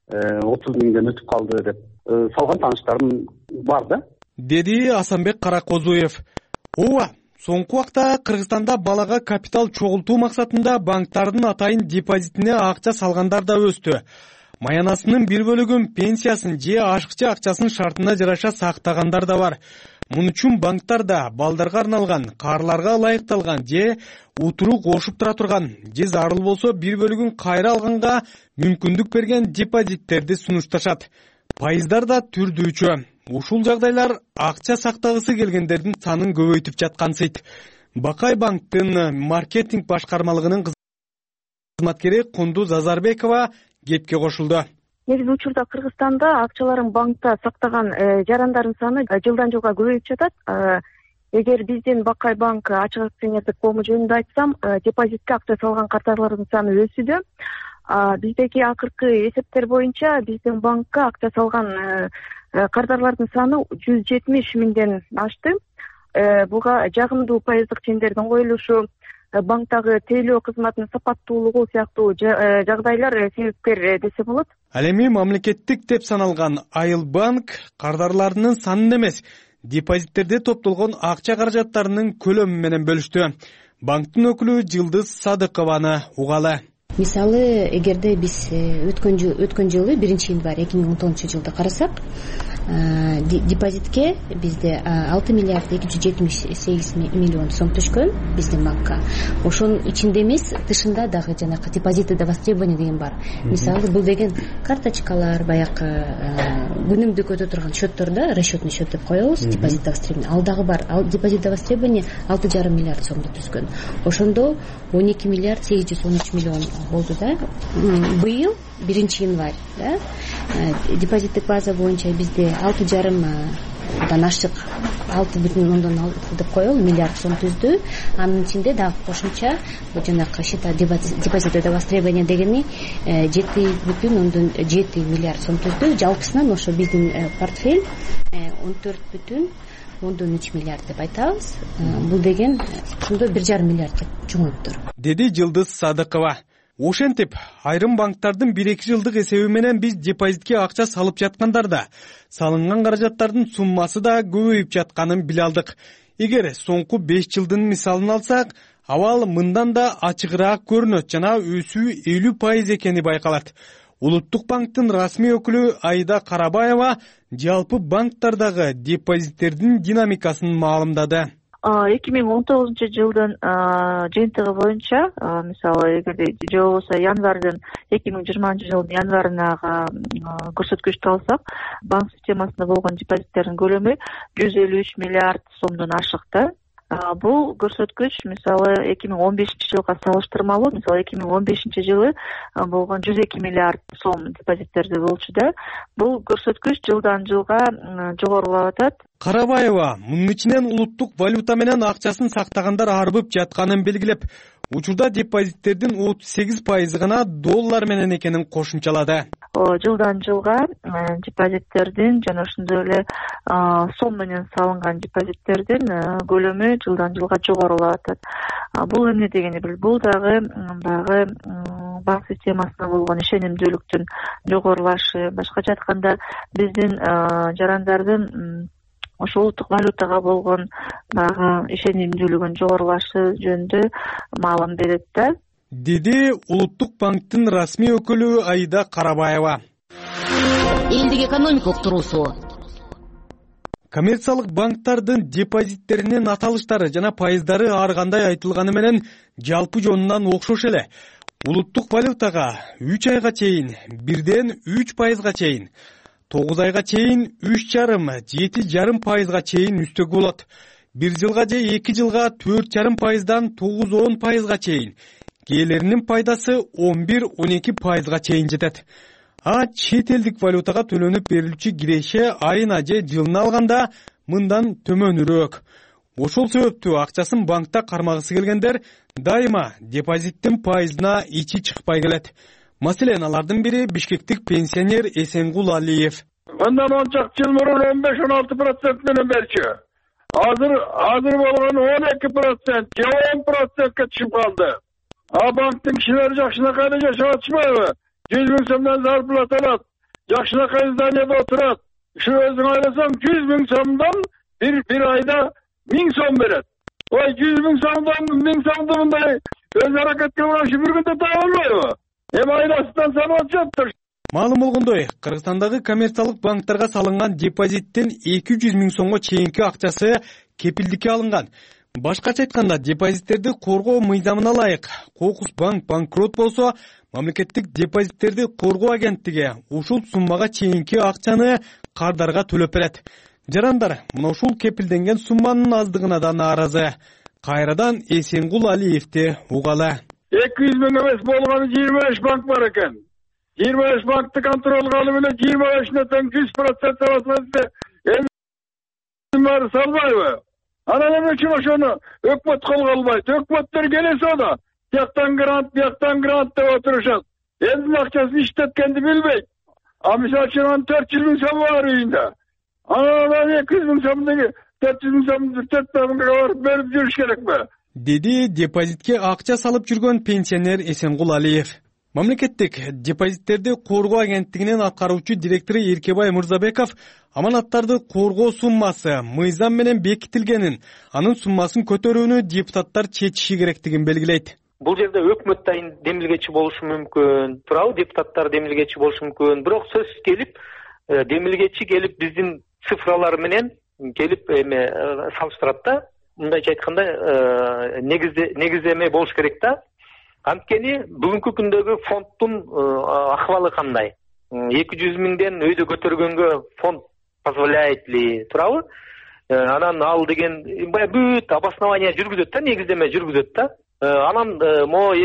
30 миңден өтүп калды деп салган тааныштарым бар да. Деди Асанбек Каракозуев. Ооба, соңку убакта Кыргызстанда балага капитал чогултуу максатында банктардын атайын депозитине акча салгандар да өстү. Маянасынын бир бөлүгүн пенсиясын же ашыкча акчасын шартына жараша сактагандар да бар. Мун үчүн банктарда балдарга арналган, каарларга ылайыкталган же утуруу кошуп тура турган, же зарыл болсо бир бөлүгүн кайра алганга мүмкүндүк берген депозиттерди сунушташат. Пайыздар да түрдүүчү. Ушул жагдайлар акча сактагысы келгендердин санын көбөйтүп жаткансыйт. Бакай банктын маркетинг башкармалыгынын кызматкери Кундуз Азарбекова кепке кошулду. Негизи учурда Кыргызстанда акчаларын банкта сактаган жарандардын саны жылдан жылга көбөйүп жатат. Эгер биздин Бакай банк ачык акционердик коому жөнүндө айтсам, депозитке акча салган катарлардын саны өсүүдө. Биздеги акыркы эсептер боюнча биздин банкка акча салган кардарлардын саны 170 миңден ашты. Буга жагымдуу пайыздык чендердин коюлушу, банктагы тейлөө кызматынын сапаттуулугу сыяктуу жагдайлар себепкер десе болот. Ал эми мамлекеттик деп саналган Айыл банк кардарларынын санын эмес, депозиттерде топтолгон акча каражаттарынын көлөмү менен бөлүштү. Банктын өкүлү Жылдыз Садыкованы угалы. Мисалы, эгерде биз өткөн жылы 1-январь 2019 жылда карасак, депозитке бизде 6 миллиард 278 миллион сом түшкөн биздин банкка. Ошонун ичинде эмес, тышында дагы жанакы депозиты до востребования деген бар. Мисалы, бул деген карточкалар, баягы күнүмдүк өтө турган счеттордо, расчетный счет деп коебуз, депозит до востребования. Ал дагы бар. Ал депозит до востребования 6,5 миллиард сомдо түшкөн. Ошондо 12 миллиард 813 миллион болду да. Быйыл 1-январь, да, депозиттик база боюнча бизде 6,5 ашык 6,6 деп коелу миллиард сом түздү. Анын ичинде дагы кошумча жанакы счета депозиты до востребования дегени 7,7 миллиард сом түздү. Жалпысынан ошо биздин портфель 14,3 миллиард деп айтабыз. Бул деген ошондо 1,5 миллиардка чоңойуптур. Деди Жылдыз Садыкова. Ошентип, айрым банктардын 1-2 жылдык эсеби менен биз депозитке акча салып жаткандарда, салынган каражаттардын суммасы да көбөйүп жатканын биле алдык. Эгер соңку 5 жылдын мисалын алсак, абал мындан да ачыгыраак көрүнөт жана өсүү 50% экени байкалат. Улуттук банктын расмий өкүлү Айда Карабаева жалпы банктардагы депозиттердин динамикасын маалымдады. 2019 жылдын жыйынтыгы боюнча, мисалы, эгерде же болбосо январдан 2020 жылдын январына көрсөткүчтү алсак, банк системасында болгон депозиттердин көлөмү 153 миллиард сомдон ашыкты. Бул көрсөткүч мисалы 2015-жылга салыштырмалуу, мисалы 2015-жылы болгон 102 миллиард сом депозиттерди болчу да. Бул көрсөткүч жылдан жылга жогорулап атат. Карабаева мунун ичинен улуттук валюта менен акчасын сактагандар арбып жатканын белгилеп, учурда депозиттердин 38% гана доллар менен экенин кошумчалады. Жылдан жылга депозиттердин жана ошондой эле сом менен салынган депозиттердин көлөмү жылдан жылга жогорулап атат. Бул эмне дегени бул дагы баягы банк системасына болгон ишенимдүүлүктүн жогорулашы. Башкача айтканда биздин жарандардын ошо улуттук валютага болгон баягы ишенимдүүлүгүнүн жогорулашы жөнүндө маалым берет да. Деди Улуттук банктын расмий өкүлү Аида Карабаева. Элдик экономика уктуруусу. Коммерциялык банктардын депозиттеринин аталыштары жана пайыздары ар кандай айтылганы менен жалпы жонунан окшош эле. Улуттук валютага 3 айга чейин 1-3% чейин, 9 айга чейин 3,5-7,5% чейин үстөгү болот. 1 жылга же 2 жылга 4,5%дан 9-10% чейин. Кээлеринин пайдасы 11-12% чейин жетет. Чет элдик валютага төлөнүп берилүүчү киреше айына же жылына алганда мындан төмөнүрөөк. Ошол себептүү акчасын банкта кармагысы келгендер дайыма депозиттин пайызына ичи чыкпай келет. Маселен, алардын бири бишкектик пенсионер Эсенгул Алиев. Мындан 10 жыл мурун 15-16% менен берчү. Азыр болгон 12% же 10%ка түшүп калды. Банктын кишилери жакшынакай жашап атышпайбы? 100 миң сомдон зарплата алат, жакшынакай зданияда отурат. Ушу өзүң ойлосоң 100 миң сомдон bir айда 1000 сом берет. 100 миң сомдон 1000 сомду мындай өз аракетке урашып бир күндө таба албайбы? Айласынан санап атышаптыр. Маалым болгондой, Кыргызстандагы коммерциялык банктарга салынган депозиттин 200 миң сомго чейинки акчасы кепилдикке алынган. Башкача айтканда, депозиттерди коргоо мыйзамына ылайык Кокус банк банкрот болсо, мамлекеттик депозиттерди коргоо агенттиги ушул суммага чейинки акчаны кардарга төлөп берет. Жарандар мына ушул кепилденген сумманын аздыгына да нааразы. Кайрадан Эсенгул Алиевди угалы. 200 миң эмес болгону 25 банк бар экен. 25 банкты контролго алып эле 25-не тең 100% алат. Эми салбайбы? Анан эмне үчүн ошону өкмөт колго албайт? Өкмөттөр келесе да бияктан грант деп отурушат. Элдин акчасын иштеткенди билбейт. Мисалы үчүн 400 миң сом бар үйүндө. Анан 200 миң сомдогу 400 миң сомду барып берип жүрүш керекпи? Деди депозитке акча салып жүргөн пенсионер Эсенгул Алиев. Мамлекеттик депозиттерди коргоо агенттигинин аткаруучу директору Эркебай Мырзабеков аманаттарды коргоо суммасы мыйзам менен бекитилгенин, анын суммасын көтөрүүнү депутаттар чечиши керектигин белгилейт. Бул жерде өкмөт да демилгечи болушу мүмкүн, туурабы, депутаттар демилгечи болушу мүмкүн. Бирок сөзсүз келип, демилгечи келип биздин цифралар менен келип салыштырат да. Мындайча айтканда, негиздеме болуш керек да. Анткени бүгүнкү күндөгү фонддун акыбалы кандай? 200 миңден өйдө көтөргөнгө фонд позволяет ли, туурабы? Анан ал деген бүт обоснование жүргүзөт да, негиздеме жүргүзөт да. Анан мо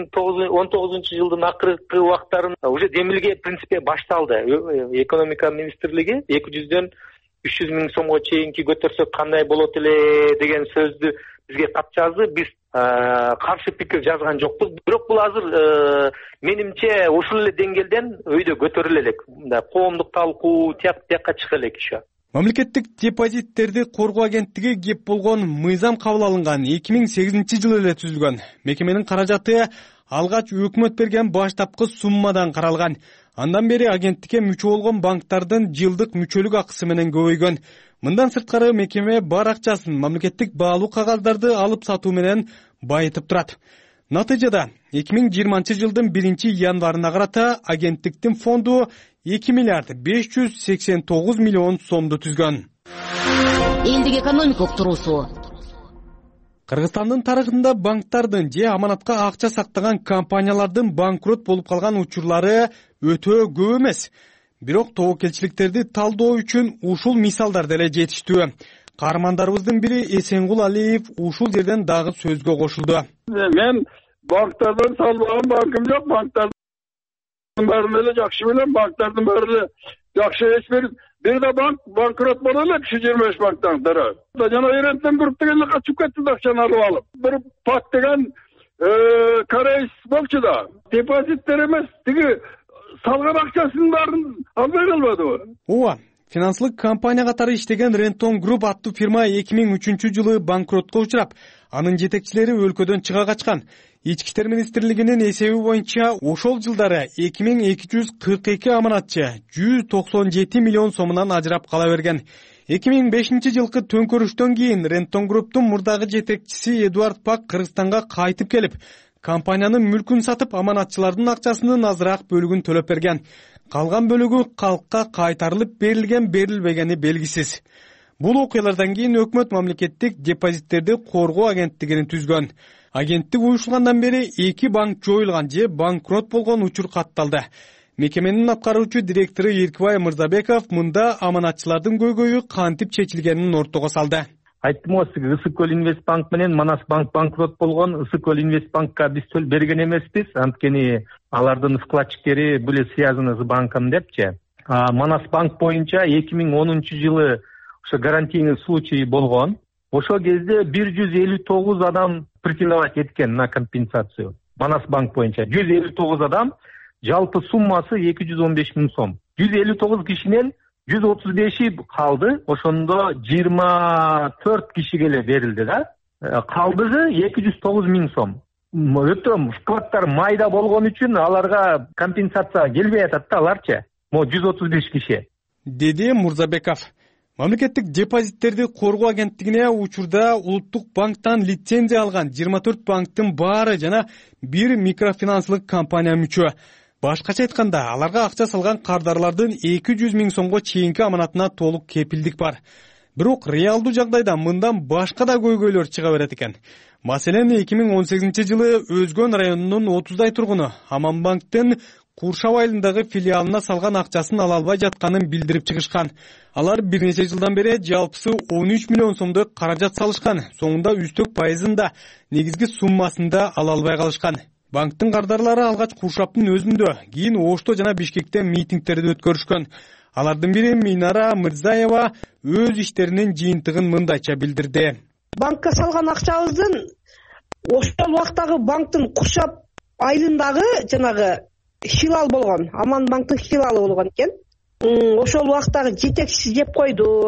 2019 жылдын акыркы убактарында уже демилге принципе башталды. Экономика министрлиги 200дөн 300 миң сомго чейинки көтөрсөк кандай болот эле деген сөздү бизге кат жазды. Биз каршы пикир жазган жокпуз. Бирок бул азыр менимче ушул эле деңгээлден өйдө көтөрүлө элек. Коомдук талкуу тияка чыга элек еще. Мамлекеттик депозиттерди коргоо агенттиги кеп болгон мыйзам кабыл алынган 2008 жылы эле түзүлгөн. Мекеменин каражаты алгач өкмөт берген баштапкы суммадан каралган. Андан бери агенттикке мүчө болгон банктардын жылдык мүчөлүк акысы менен көбөйгөн. Мындан сырткары мекеме бар акчасын мамлекеттик баалуу кагаздарды алып сатуу менен байытып турат. Натыйжада 2020 жылдын 1-январына карата агенттиктин фонду 2 миллиард 589 миллион сомду түзгөн. Элдик экономика уктуруусу. Кыргызстандын тарыхында банктардын же аманатка акча сактаган компаниялардын банкрот болуп калган учурлары өтө көп эмес. Бирок тобокелчиликтерди талдоо үчүн ушул мисалдар деле жетиштүү. каармандарыбыздын бири Эсенгул Алиев ушул жерден дагы сөзгө кошулду. Мен банктардан салбаган банкым жок, банктардын баарын эле жакшы билем, банктардын баары эле жакшы эс берип, бир да банкрот боло эле 25 банктан дара. Жана Эрентен групп дегенде качып кетти да акчаны алып алып. Бир пак деген корейс болчу да. Депозиттер эмес, тиги салган акчасынын баарын албай калбадыбы? Ооба. Финанслык компания катары иштеген Рентон Групп аттуу фирма 2003-жылы банкротко учурап, анын жетекчилери өлкөдөн чыга качкан. Ички иштер министрлигинин эсеби боюнча ошол жылдары 2242 аманатчы 197 миллион сомунан ажырап кала берген. 2005-жылкы төңкөрүштөн кийин Рентон Групптун мурдагы жетекчиси Эдуард Пак Кыргызстанга кайтып келип, компаниянын мүлкүн сатып, аманатчылардын акчасынын азыраак бөлүгүн төлөп берген. Калган бөлүгү калкка кайтарылып берилбегени белгисиз. Бул окуялардан кийин өкмөт мамлекеттик депозиттерди коргоо агенттигин түзгөн. Агенттик уюшулгандан бери 2 банк жоюлган же банкрот болгон учур катталды. Мекеменин аткаруучу директору Эркебай Мырзабеков мында аманатчылардын көйгөйү кантип чечилгенин ортого салды. Айттым го сизге, Ысык Көл Инвестбанк менен Манас банк банкрот болгон. Ысык Көл Инвестбанкка биз төл берген эмеспиз, анткени алардын вкладчиктери были связаны с банком депчи. Манас банк боюнча 2010-жылы ошо гарантийный случай болгон. Ошол кезде 159 адам претендовать эткен на компенсацию. Манас банк боюнча 159 адам, жалпы суммасы 215 миң сом. 159 кишинен 135 калды, ошондо 24 кишиге эле берилди да. Калдыгы 209 миң сом. Өтө вкладдар майда болгон үчүн аларга компенсация келбей атат да аларчы. 135 киши. Деди Мурзабеков. Мамлекеттик депозиттерди коргоо агенттигине учурда улуттук банктан лицензия алган 24 банктын баары жана бир микрофинанслык компания мүчө. Башкача айтканда, аларга акча салган кардарлардын 200 миң сомго чейинки аманатына толук кепилдик бар. Бирок реалдуу жагдайда мындан башка да көйгөйлөр чыга берет экен. Маселен 2018-жылы Өзгөн районунун 30дай тургуну Аманбанктын Куршаб айылындагы филиалына салган акчасын ала албай жатканын билдирип чыгышкан. Алар бир нече жылдан бери жалпысы 13 миллион сомдук каражат салышкан. Соңунда үстөк пайызында негизги суммасында ала албай калышкан. Банктын кардарлары алгач Куршаптын өзүндө, кийин Ошто жана Бишкекте митингтерди өткөрүшкөн. Алардын бири Минара Мырзаева өз иштеринин жыйынтыгын мындайча билдирди. Банкка салган акчабыздын ошол убактагы банктын Куршап айылындагы жанагы филиал болгон, Аманбанктын филиалы болгон экен. Ошол убактагы жетекчиси жеп койду.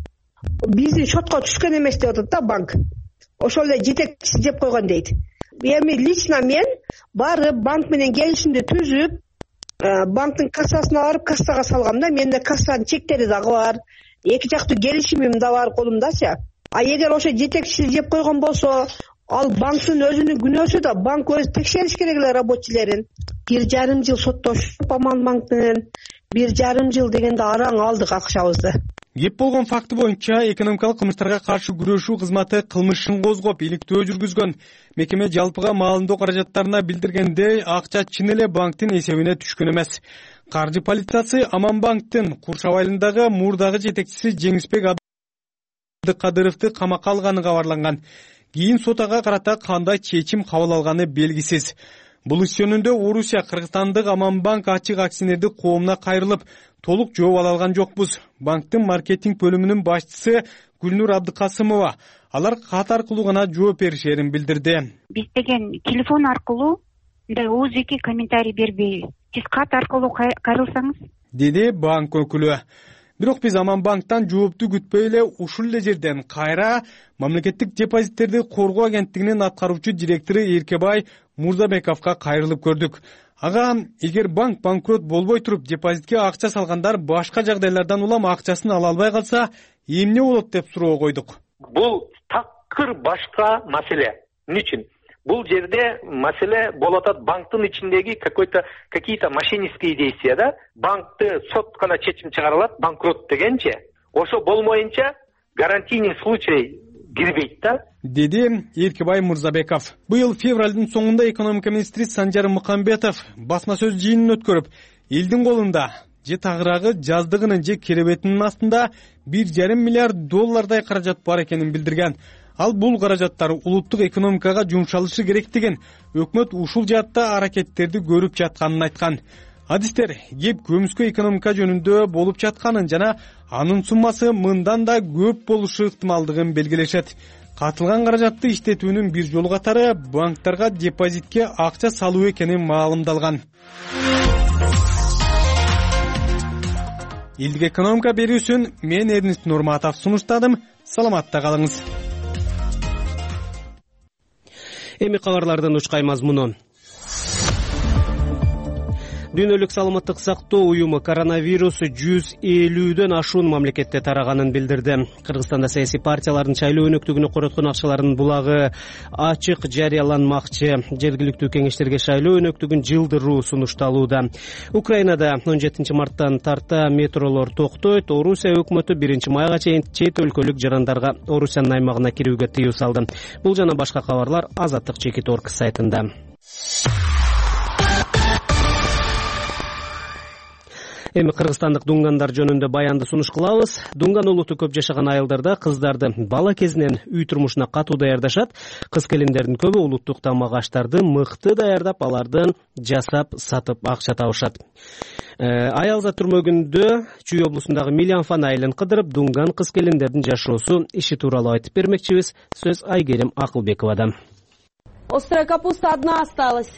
Биздин шотко түшкөн эмес деп атат да банк. Ошол эле жетекчиси жеп койгон дейт. Эми лично мен барып банк менен келишимди түзүп, банктын кассасына барып кассага салгам да. Менде кассанын чектери дагы бар. Эки жактуу келишимим да бар колумдачы. А эгер ошо жетекчиси жеп койгон болсо, ал банктын өзүнүн күнөөсү да. Банк өзү текшериш керек эле работчилерин. 1,5 жыл соттошуп Аманбанк менен 1,5 жыл дегенде араң алдык акчабызды. Кеп болгон факты боюнча экономикалык кылмыштарга каршы күрөшүү кызматы кылмыш ишин козгоп иликтөө жүргүзгөн. Мекеме жалпыга маалымдоо каражаттарына билдиргендей, акча чын эле банктын эсебине түшкөн эмес. Каржы полициясы Аманбанктын Куршаб айылындагы мурдагы жетекчиси Жеңисбек Абдыкадыровду камакка алганы кабарланган. Кийин сот ага карата кандай чечим кабыл алганы белгисиз. Бул иш жөнүндө Орусия Кыргызстандык Аманбанк ачык акционердик коомуна кайрылып, толук жооп ала алган жокпуз. Банктын маркетинг бөлүмүнүн башчысы Гүлнур Абдыкасымова алар кат аркылуу гана жооп беришерин билдирди. Биз деген телефон аркылуу ооз эки комментарий бербей, сиз кат аркылуу кайрылсаңыз, деди банк өкүлү. Бирок биз Аманбанктан жоопту күтпөй эле ушул эле жерден кайра мамлекеттик депозиттерди коргоо агенттигинин аткаруучу директору Эркебай Мурзабековго кайрылып көрдүк. Ага, эгер банк банкрот болбой туруп депозитке акча салгандар башка жагдайлардан улам акчасын ала албай калса, эмне болот деп суроо койдук. Бул такыр башка маселе. Эмне үчүн? Бул жерде маселе болуп атат банктын ичиндеги какие-то мошеннические действия да. Банкты сот гана чечим чыгарылат, банкрот дегенче. Ошо болмоюнча гарантийный случай кирбейт да, деди Эркебай Мурзабеков. Быйыл февралдын соңунда экономика министри Санжар Мукамбетов басма сөз жыйынын өткөрүп, элдин колунда же тагыраагы жаздыгынын же керебетинин астында $1,5 миллиард каражат бар экенин билдирген. Ал бул каражаттар улуттук экономикага жумшалышы керектигин, өкмөт ушул жаатта аракеттерди көрүп жатканын айткан. Адистер кеп көмүскө экономика жөнүндө болуп жатканын жана анын суммасы мындан да көп болушу ыктымалдыгын белгилешет. Катылган каражатты иштетүүнүн бир жолу катары банктарга депозитке акча салуу экени маалымдалган. Элдик экономика берүүсүн мен Эрнест Нурматов сунуштадым. Саламатта калыңыз. Эми кабарлардын учкай мазмуну. Дүйнөлүк саламаттык сактоо уюму коронавирус 150дөн ашуун мамлекетте тараганын билдирди. Кыргызстанда саясий партиялардын шайлоо өнөктүгүнө короткон акчаларынын булагы ачык жарыяланмакчы. Жергиликтүү кеңештерге шайлоо өнөктүгүн жылдыруу сунушталууда. Украинада 17 марттан тарта метролор токтойт. Орусия өкмөтү 1 майга чейин чет өлкөлүк жарандарга Орусиянын аймагына кирүүгө тыюу салды. Бул жана башка кабарлар Азаттык Чекит Орг сайтында. Эми кыргызстандык дунгандар жөнүндө баянды сунуш кылабыз. Дунган улуту көп жашаган айылдарда кыздарды бала кезинен үй турмушуна катуу даярдашат. Кыз келиндердин көбү улуттук тамак аштарды мыкты даярдап, алардын жасап сатып акча табышат. Аялза түрмөгүндө Чүй облусундагы Милянфан айылын кыдырып, дунган кыз келиндердин жашоосу иши тууралуу айтып бермекчибиз. Сөз Айгерим Акылбековадан. Острая капуста одна осталась.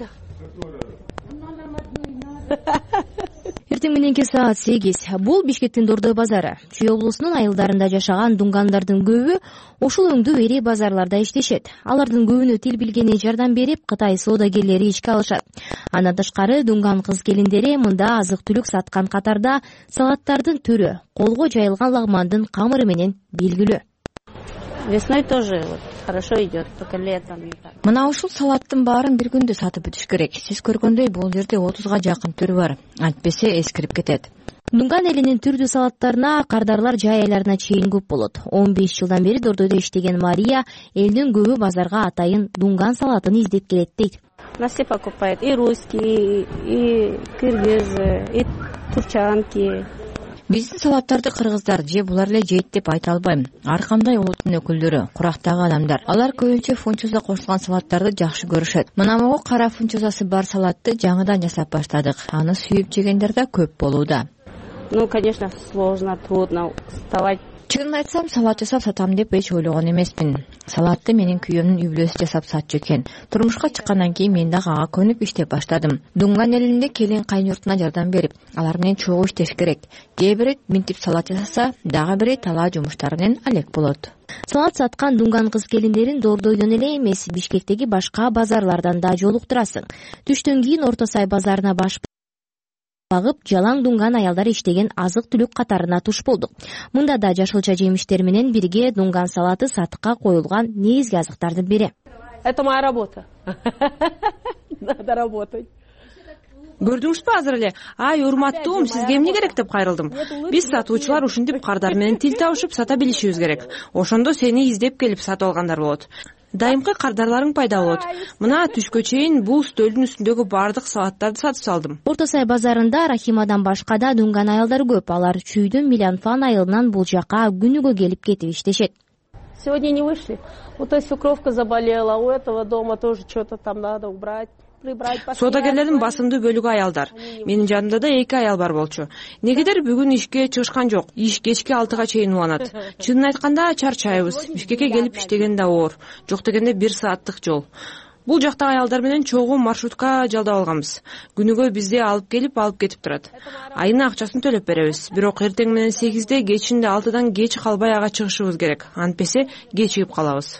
Эртең мененки саат 8. Бул Бишкектин Дордой базары. Чүй облусунун айылдарында жашаган дунгандардын көбү ушул өңдүү эри базарларда иштешет. Алардын көбүнө тил билгени жардам берип, Кытай соодагерлери ичке алышат. Андан тышкары дунган кыз келиндери мында азык-түлүк саткан катарда салаттардын түрү, колго жайылган лагмандын камыры менен белгилүү. Весной тоже хорошо идет, только летом. Мына ушул салаттын баарын бир күндө сатып бүтүш керек. Сиз көргөндөй бул жерде 30га жакын түрү бар. Антпесе эскирип кетет. Дунган элинин түрдүү салаттарына кардарлар жай айларына чейин көп болот. 15 жылдан бери Дордойдо иштеген Мария элдин көбү базарга атайын дунган салатын издеп келет дейт. Нас все покупают, и русские, и кыргызы, и турчанки. Биздин салаттарды кыргыздар же булар эле жейт деп айта албайм. Ар кандай улуттун өкүлдөрү, курактагы адамдар. Алар көбүнчө фунчоза кошулган салаттарды жакшы көрүшөт. Мына могу кара фунчозасы бар салатты жаңыдан жасап баштадык. Аны сүйүп жегендер да көп болууда. Ну, конечно, сложно, трудно вставать. Чынын айтсам, салат жасап сатам деп эч ойлогон эмесмин. Салатты менин күйөөмдүн үй-бүлөсү жасап сатчу экен. Турмушка чыккандан кийин мен дагы ага көнүп иштеп баштадым. Дунган элинде келин кайнуртуна жардам берип, алар менен чогуу иштеш керек. Кээ бирет минтип салат жасаса, дагы бири талаа жумуштар менен алек болот. Салат саткан дунган кыз келиндерин Дордойдон эле эмес, Бишкектеги башка базарлардан да жолуктурасың. Түштөн кийин Орто Сай базарына багып, жалаң дунган аялдар иштеген азык-түлүк катарына туш болдук. Мында да жашылча жемиштер менен бирге дунган салаты сатыкка коюлган негизги азыктардын бири. Это моя работа. Надо работать. Көрдүңүзбү азыр эле? Ай, урматтуум, сизге эмне керек деп кайрылдым. Биз сатуучулар ушинтип кардар менен тил табышып сата билишибиз керек. Ошондо сени издеп келип сатып алгандар болот. Дайымкы кардарларың пайда болот. Мына түшкө чейин бул стөлдүн үстүндөгү бардык салаттарды сатып салдым. Орто Сай базарында Рахимадан башка да дунган аялдар көп. Алар Чүйдүн Милянфан айылынан бул жака күнүгө келип кетип иштешет. Сегодня не вышли. У той свекровка заболела, у этого дома тоже что-то там надо убрать. Соодагерлердин басымдуу бөлүгү аялдар. Менин жанымда да 2 аял бар болчу. Негедер бүгүн ишке чыгышкан жок. Иш кечки 6га чейин уланат. Чынын айтканда чарчайбыз. Бишкекке келип иштеген да оор. Жок дегенде 1 сааттык жол. Бул жакта аялдар менен чогуу маршрутка жалдап алганбыз. Күнүгө бизди алып келип алып кетип турат. Айына акчасын төлөп беребиз. Бирок эртең менен 8де, кечинде 6дан кеч калбай ага чыгышыбыз керек. Антпесе кечигип калабыз.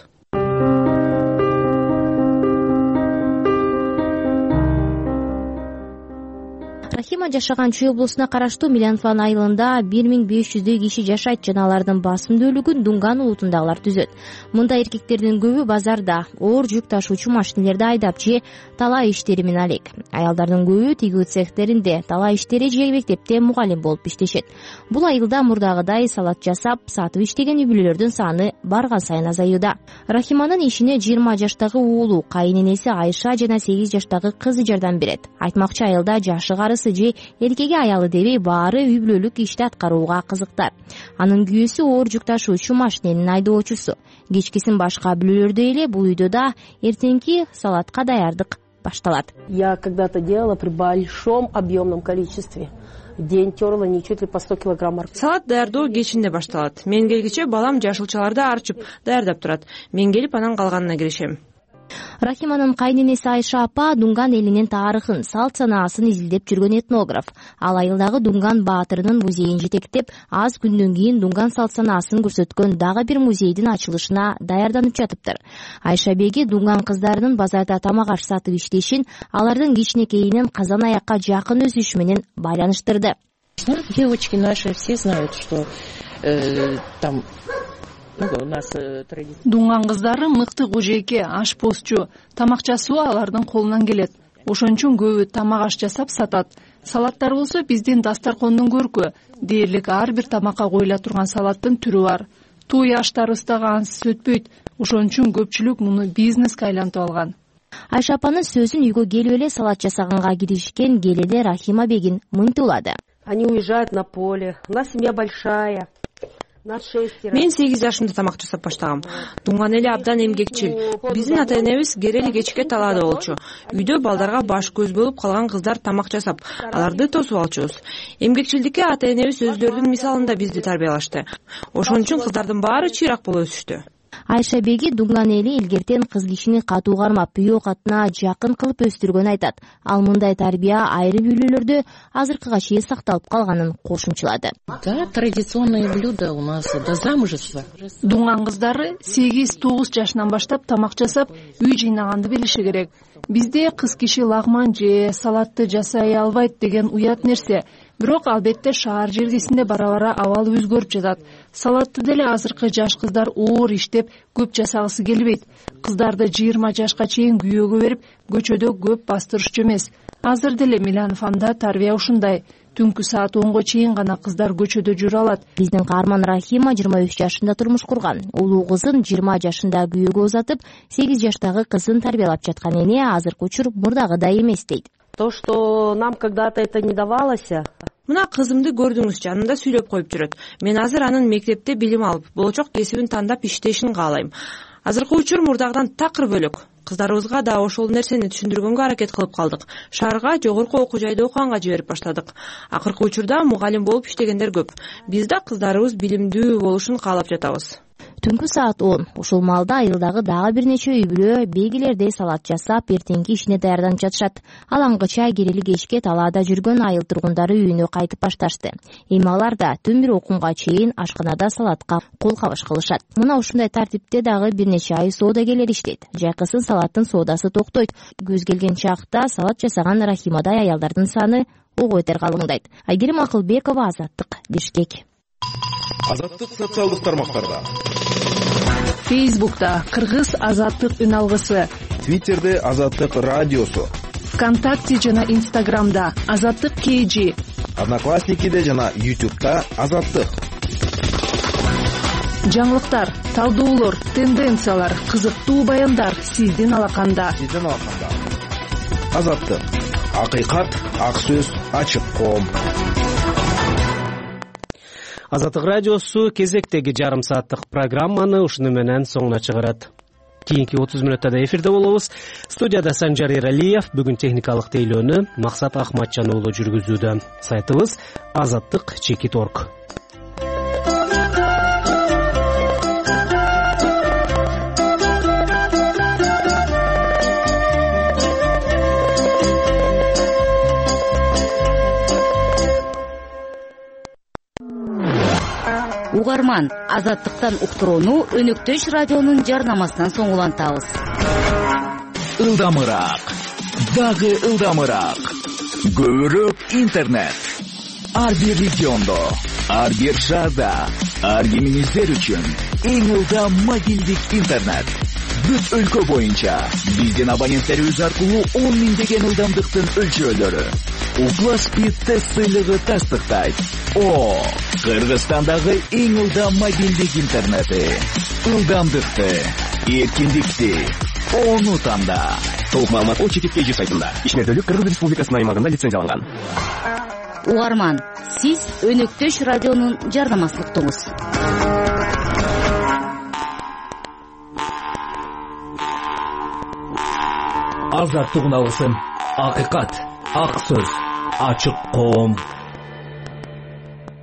Рахима жашаган Чүй облусуна караштуу Милянфан айылында 1500 киши жашайт жана алардын басымдуу бөлүгүн дунган улутундагылар түзөт. Мында эркектердин көбү базарда оор жүк ташуучу машинелерди айдап же талаа иштери менен алек. Аялдардын көбү тигүү цехтеринде, талаа иштери же мектепте мугалим болуп иштешет. Бул айылда мурдагыдай салат жасап, сатып иштеген үй-бүлөлөрдүн саны барган сайын азаюуда. Рахиманын ишине 20 жаштагы уулу, кайненеси Айша жана 8 жаштагы кызы жардам берет. Айтмакчы айылда жашы карысы апасы же эркеги аялы дебей баары үй бүлөлүк ишти аткарууга кызыктар. Анын күйөөсү оор жүк ташуучу машиненин айдоочусу. Кечкисин башка бүлөлөрдөй эле бул үйдө да эртеңки салатка даярдык башталат. Я когда-то делала при большом объемном количестве. В день терла не чуть ли по 100 килограмм моркови. Салат даярдоо кечинде башталат. Мен келгиче балам жашылчаларды арчып даярдап турат. Мен келип анан калганына киришем. Рахиманын кайненеси Айша апа Дунган элинин тарыхын, салт санаасын изилдеп жүргөн этнограф. Ал айылдагы Дунган баатырынын музейин жетектеп, аз күндөн кийин Дунган салт санаасын көрсөткөн дагы бир музейдин ачылышына даярданып жатыптыр. Айша беги Дунган кыздарынын базарда тамак аш сатып иштешин, алардын кичинекейинен казан аякка жакын өсүшү менен байланыштырды. Девочки наши все знают, что там Дунган кыздары мыкты кужейке, ашпозчу, тамак жасоо алардын колунан келет. Ошон үчүн көбү тамак аш жасап сатат. Салаттар болсо биздин дастаркондун көркү. Дээрлик ар бир тамакка коюла турган салаттын түрү бар. Туй аштарыбыз дагы ансыз өтпөйт. Ошон үчүн көпчүлүк муну бизнеске айлантып алган. Айша апанын сөзүн үйгө келип эле салат жасаганга киришкен келеле Рахима бегин мынтип улады. Они уезжают на поле. У нас семья большая. Мен 8 жашымда тамак жасап баштагам. Дунган эли абдан эмгекчил. Биздин ата-энебиз керели кечке талаада болчу. Үйдө балдарга баш көз болуп калган кыздар тамак жасап, аларды тосуп алчубуз. Эмгекчилдикке ата-энебиз өзлөрүнүн мисалында бизди тарбиялашты. Ошон үчүн кыздардын баары чыйрак болуп өсүштү. Айша беги Дунган эли илгертен кыз кишини катуу кармап, үй оокатына жакын кылып өстүргөнүн айтат. Ал мындай тарбия айрым үйлөрдө азыркыга чейин сакталып калганын кошумчулады. Да, традиционные блюда у нас до замужества. Дунган кыздары 8-9 жашынан баштап тамак жасап, үй жыйнаганды билиши керек. Бизде кыз киши лагман же салатты жасай албайт деген уят нерсе. Бирок албетте шаар жергесинде бара-бара абал өзгөрүп жатат. Салатты деле азыркы жаш кыздар оор иштеп көп жасагысы келбейт. Кыздарды 20 жашка чейин күйөөгө берип, көчөдө көп бастырышчу эмес. Азыр деле Миланов анда тарбия ушундай. Түнкү саат 10го чейин гана кыздар көчөдө жүрө алат. Биздин каарман Рахима 23 жашында турмуш курган. Улуу кызын 20 жашында күйөөгө узатып, 8 жаштагы кызын тарбиялап жаткан эне азыркы учур мурдагыдай эмес дейт. То, что нам когда-то это не давалось. Мына кызымды көрдүңүз, жанында сүйлөп коюп жүрөт. Мен азыр анын мектепте билим алып, болочок кесибин тандап иштешин каалайм. Азыркы учур мурдагыдан такыр бөлөк. Кыздарыбызга да ошол нерсени түшүндүргөнгө аракет кылып калдык. Шаарга жогорку окуу жайда окуганга жиберип баштадык. Акыркы учурда мугалим болуп иштегендер көп. Биз да кыздарыбыз билимдүү болушун каалап жатабыз. Түнкү саат 10. Ушул маалда айылдагы дагы бир нече үй бүлө бегилердей салат жасап, эртеңки ишине даярданып жатышат. Алаңгыча керели кечке талаада жүргөн айыл тургундары үйүнө кайтып башташты. Эми алар да түн бир окумга чейин ашканада салатка кол кабыш кылышат. Мына ушундай тартипте дагы бир нече ай соодагерлер иштейт. Жайкысын салаттын соодасы токтойт. Көз келген чакта салат жасаган Рахимадай аялдардын саны ого бетер калыңдайт. Айгерим Акылбекова, Азаттык, Бишкек. Азаттык социалдык тармактарда. Фейсбукта Кыргыз Азаттык үн алгысы. Твиттерде Азаттык радиосу. ВКонтакте жана Инстаграмда Азаттык KG. Одноклассникиде жана YouTube'да Азаттык. Жаңылыктар, талдоолор, тенденциялар, кызыктуу баяндар сиздин алаканда. Азаттык. Акыйкат, ак сөз, ачык коом. Азаттык радиосу кезектеги жарым сааттык программаны ушуну менен соңуна чыгарат. Кийинки 30 мүнөттө эфирде болобуз. Студияда Санжар Эралиев, бүгүн техникалык тейлөөнү Максат Ахматжан уулу жүргүзүүдө. Сайтыбыз azattik.org. Угарман, Азаттыктан уктурууну Өнөктөш радионун жарнамасынан соң улантабыз. Ылдамыраак, дагы ылдамыраак. Көбүрөөк интернет. Ар бир региондо, ар бир шаарда, ар кимиңиздер үчүн эң ылдам мобилдик интернет. Бүт өлкө боюнча биздин абоненттерибиз аркылуу 10 миңдеген ылдамдыктын өлчөөлөрү. Упласпид тест сыйлыгы тастыктайт. Кыргызстандагы эң ылдам мобилдик интернети. Ылдамдыкты, эркиндикти, Ону танда. Толук маалымат ОЧК сайтында. Ишмердүүлүк Кыргыз Республикасынын аймагында лицензияланган. Угарман, сиз Өнөктөш радионун жарнамасын уктуңуз. Азаттык алгысым, акыйкат, ак сөз, ачык коом.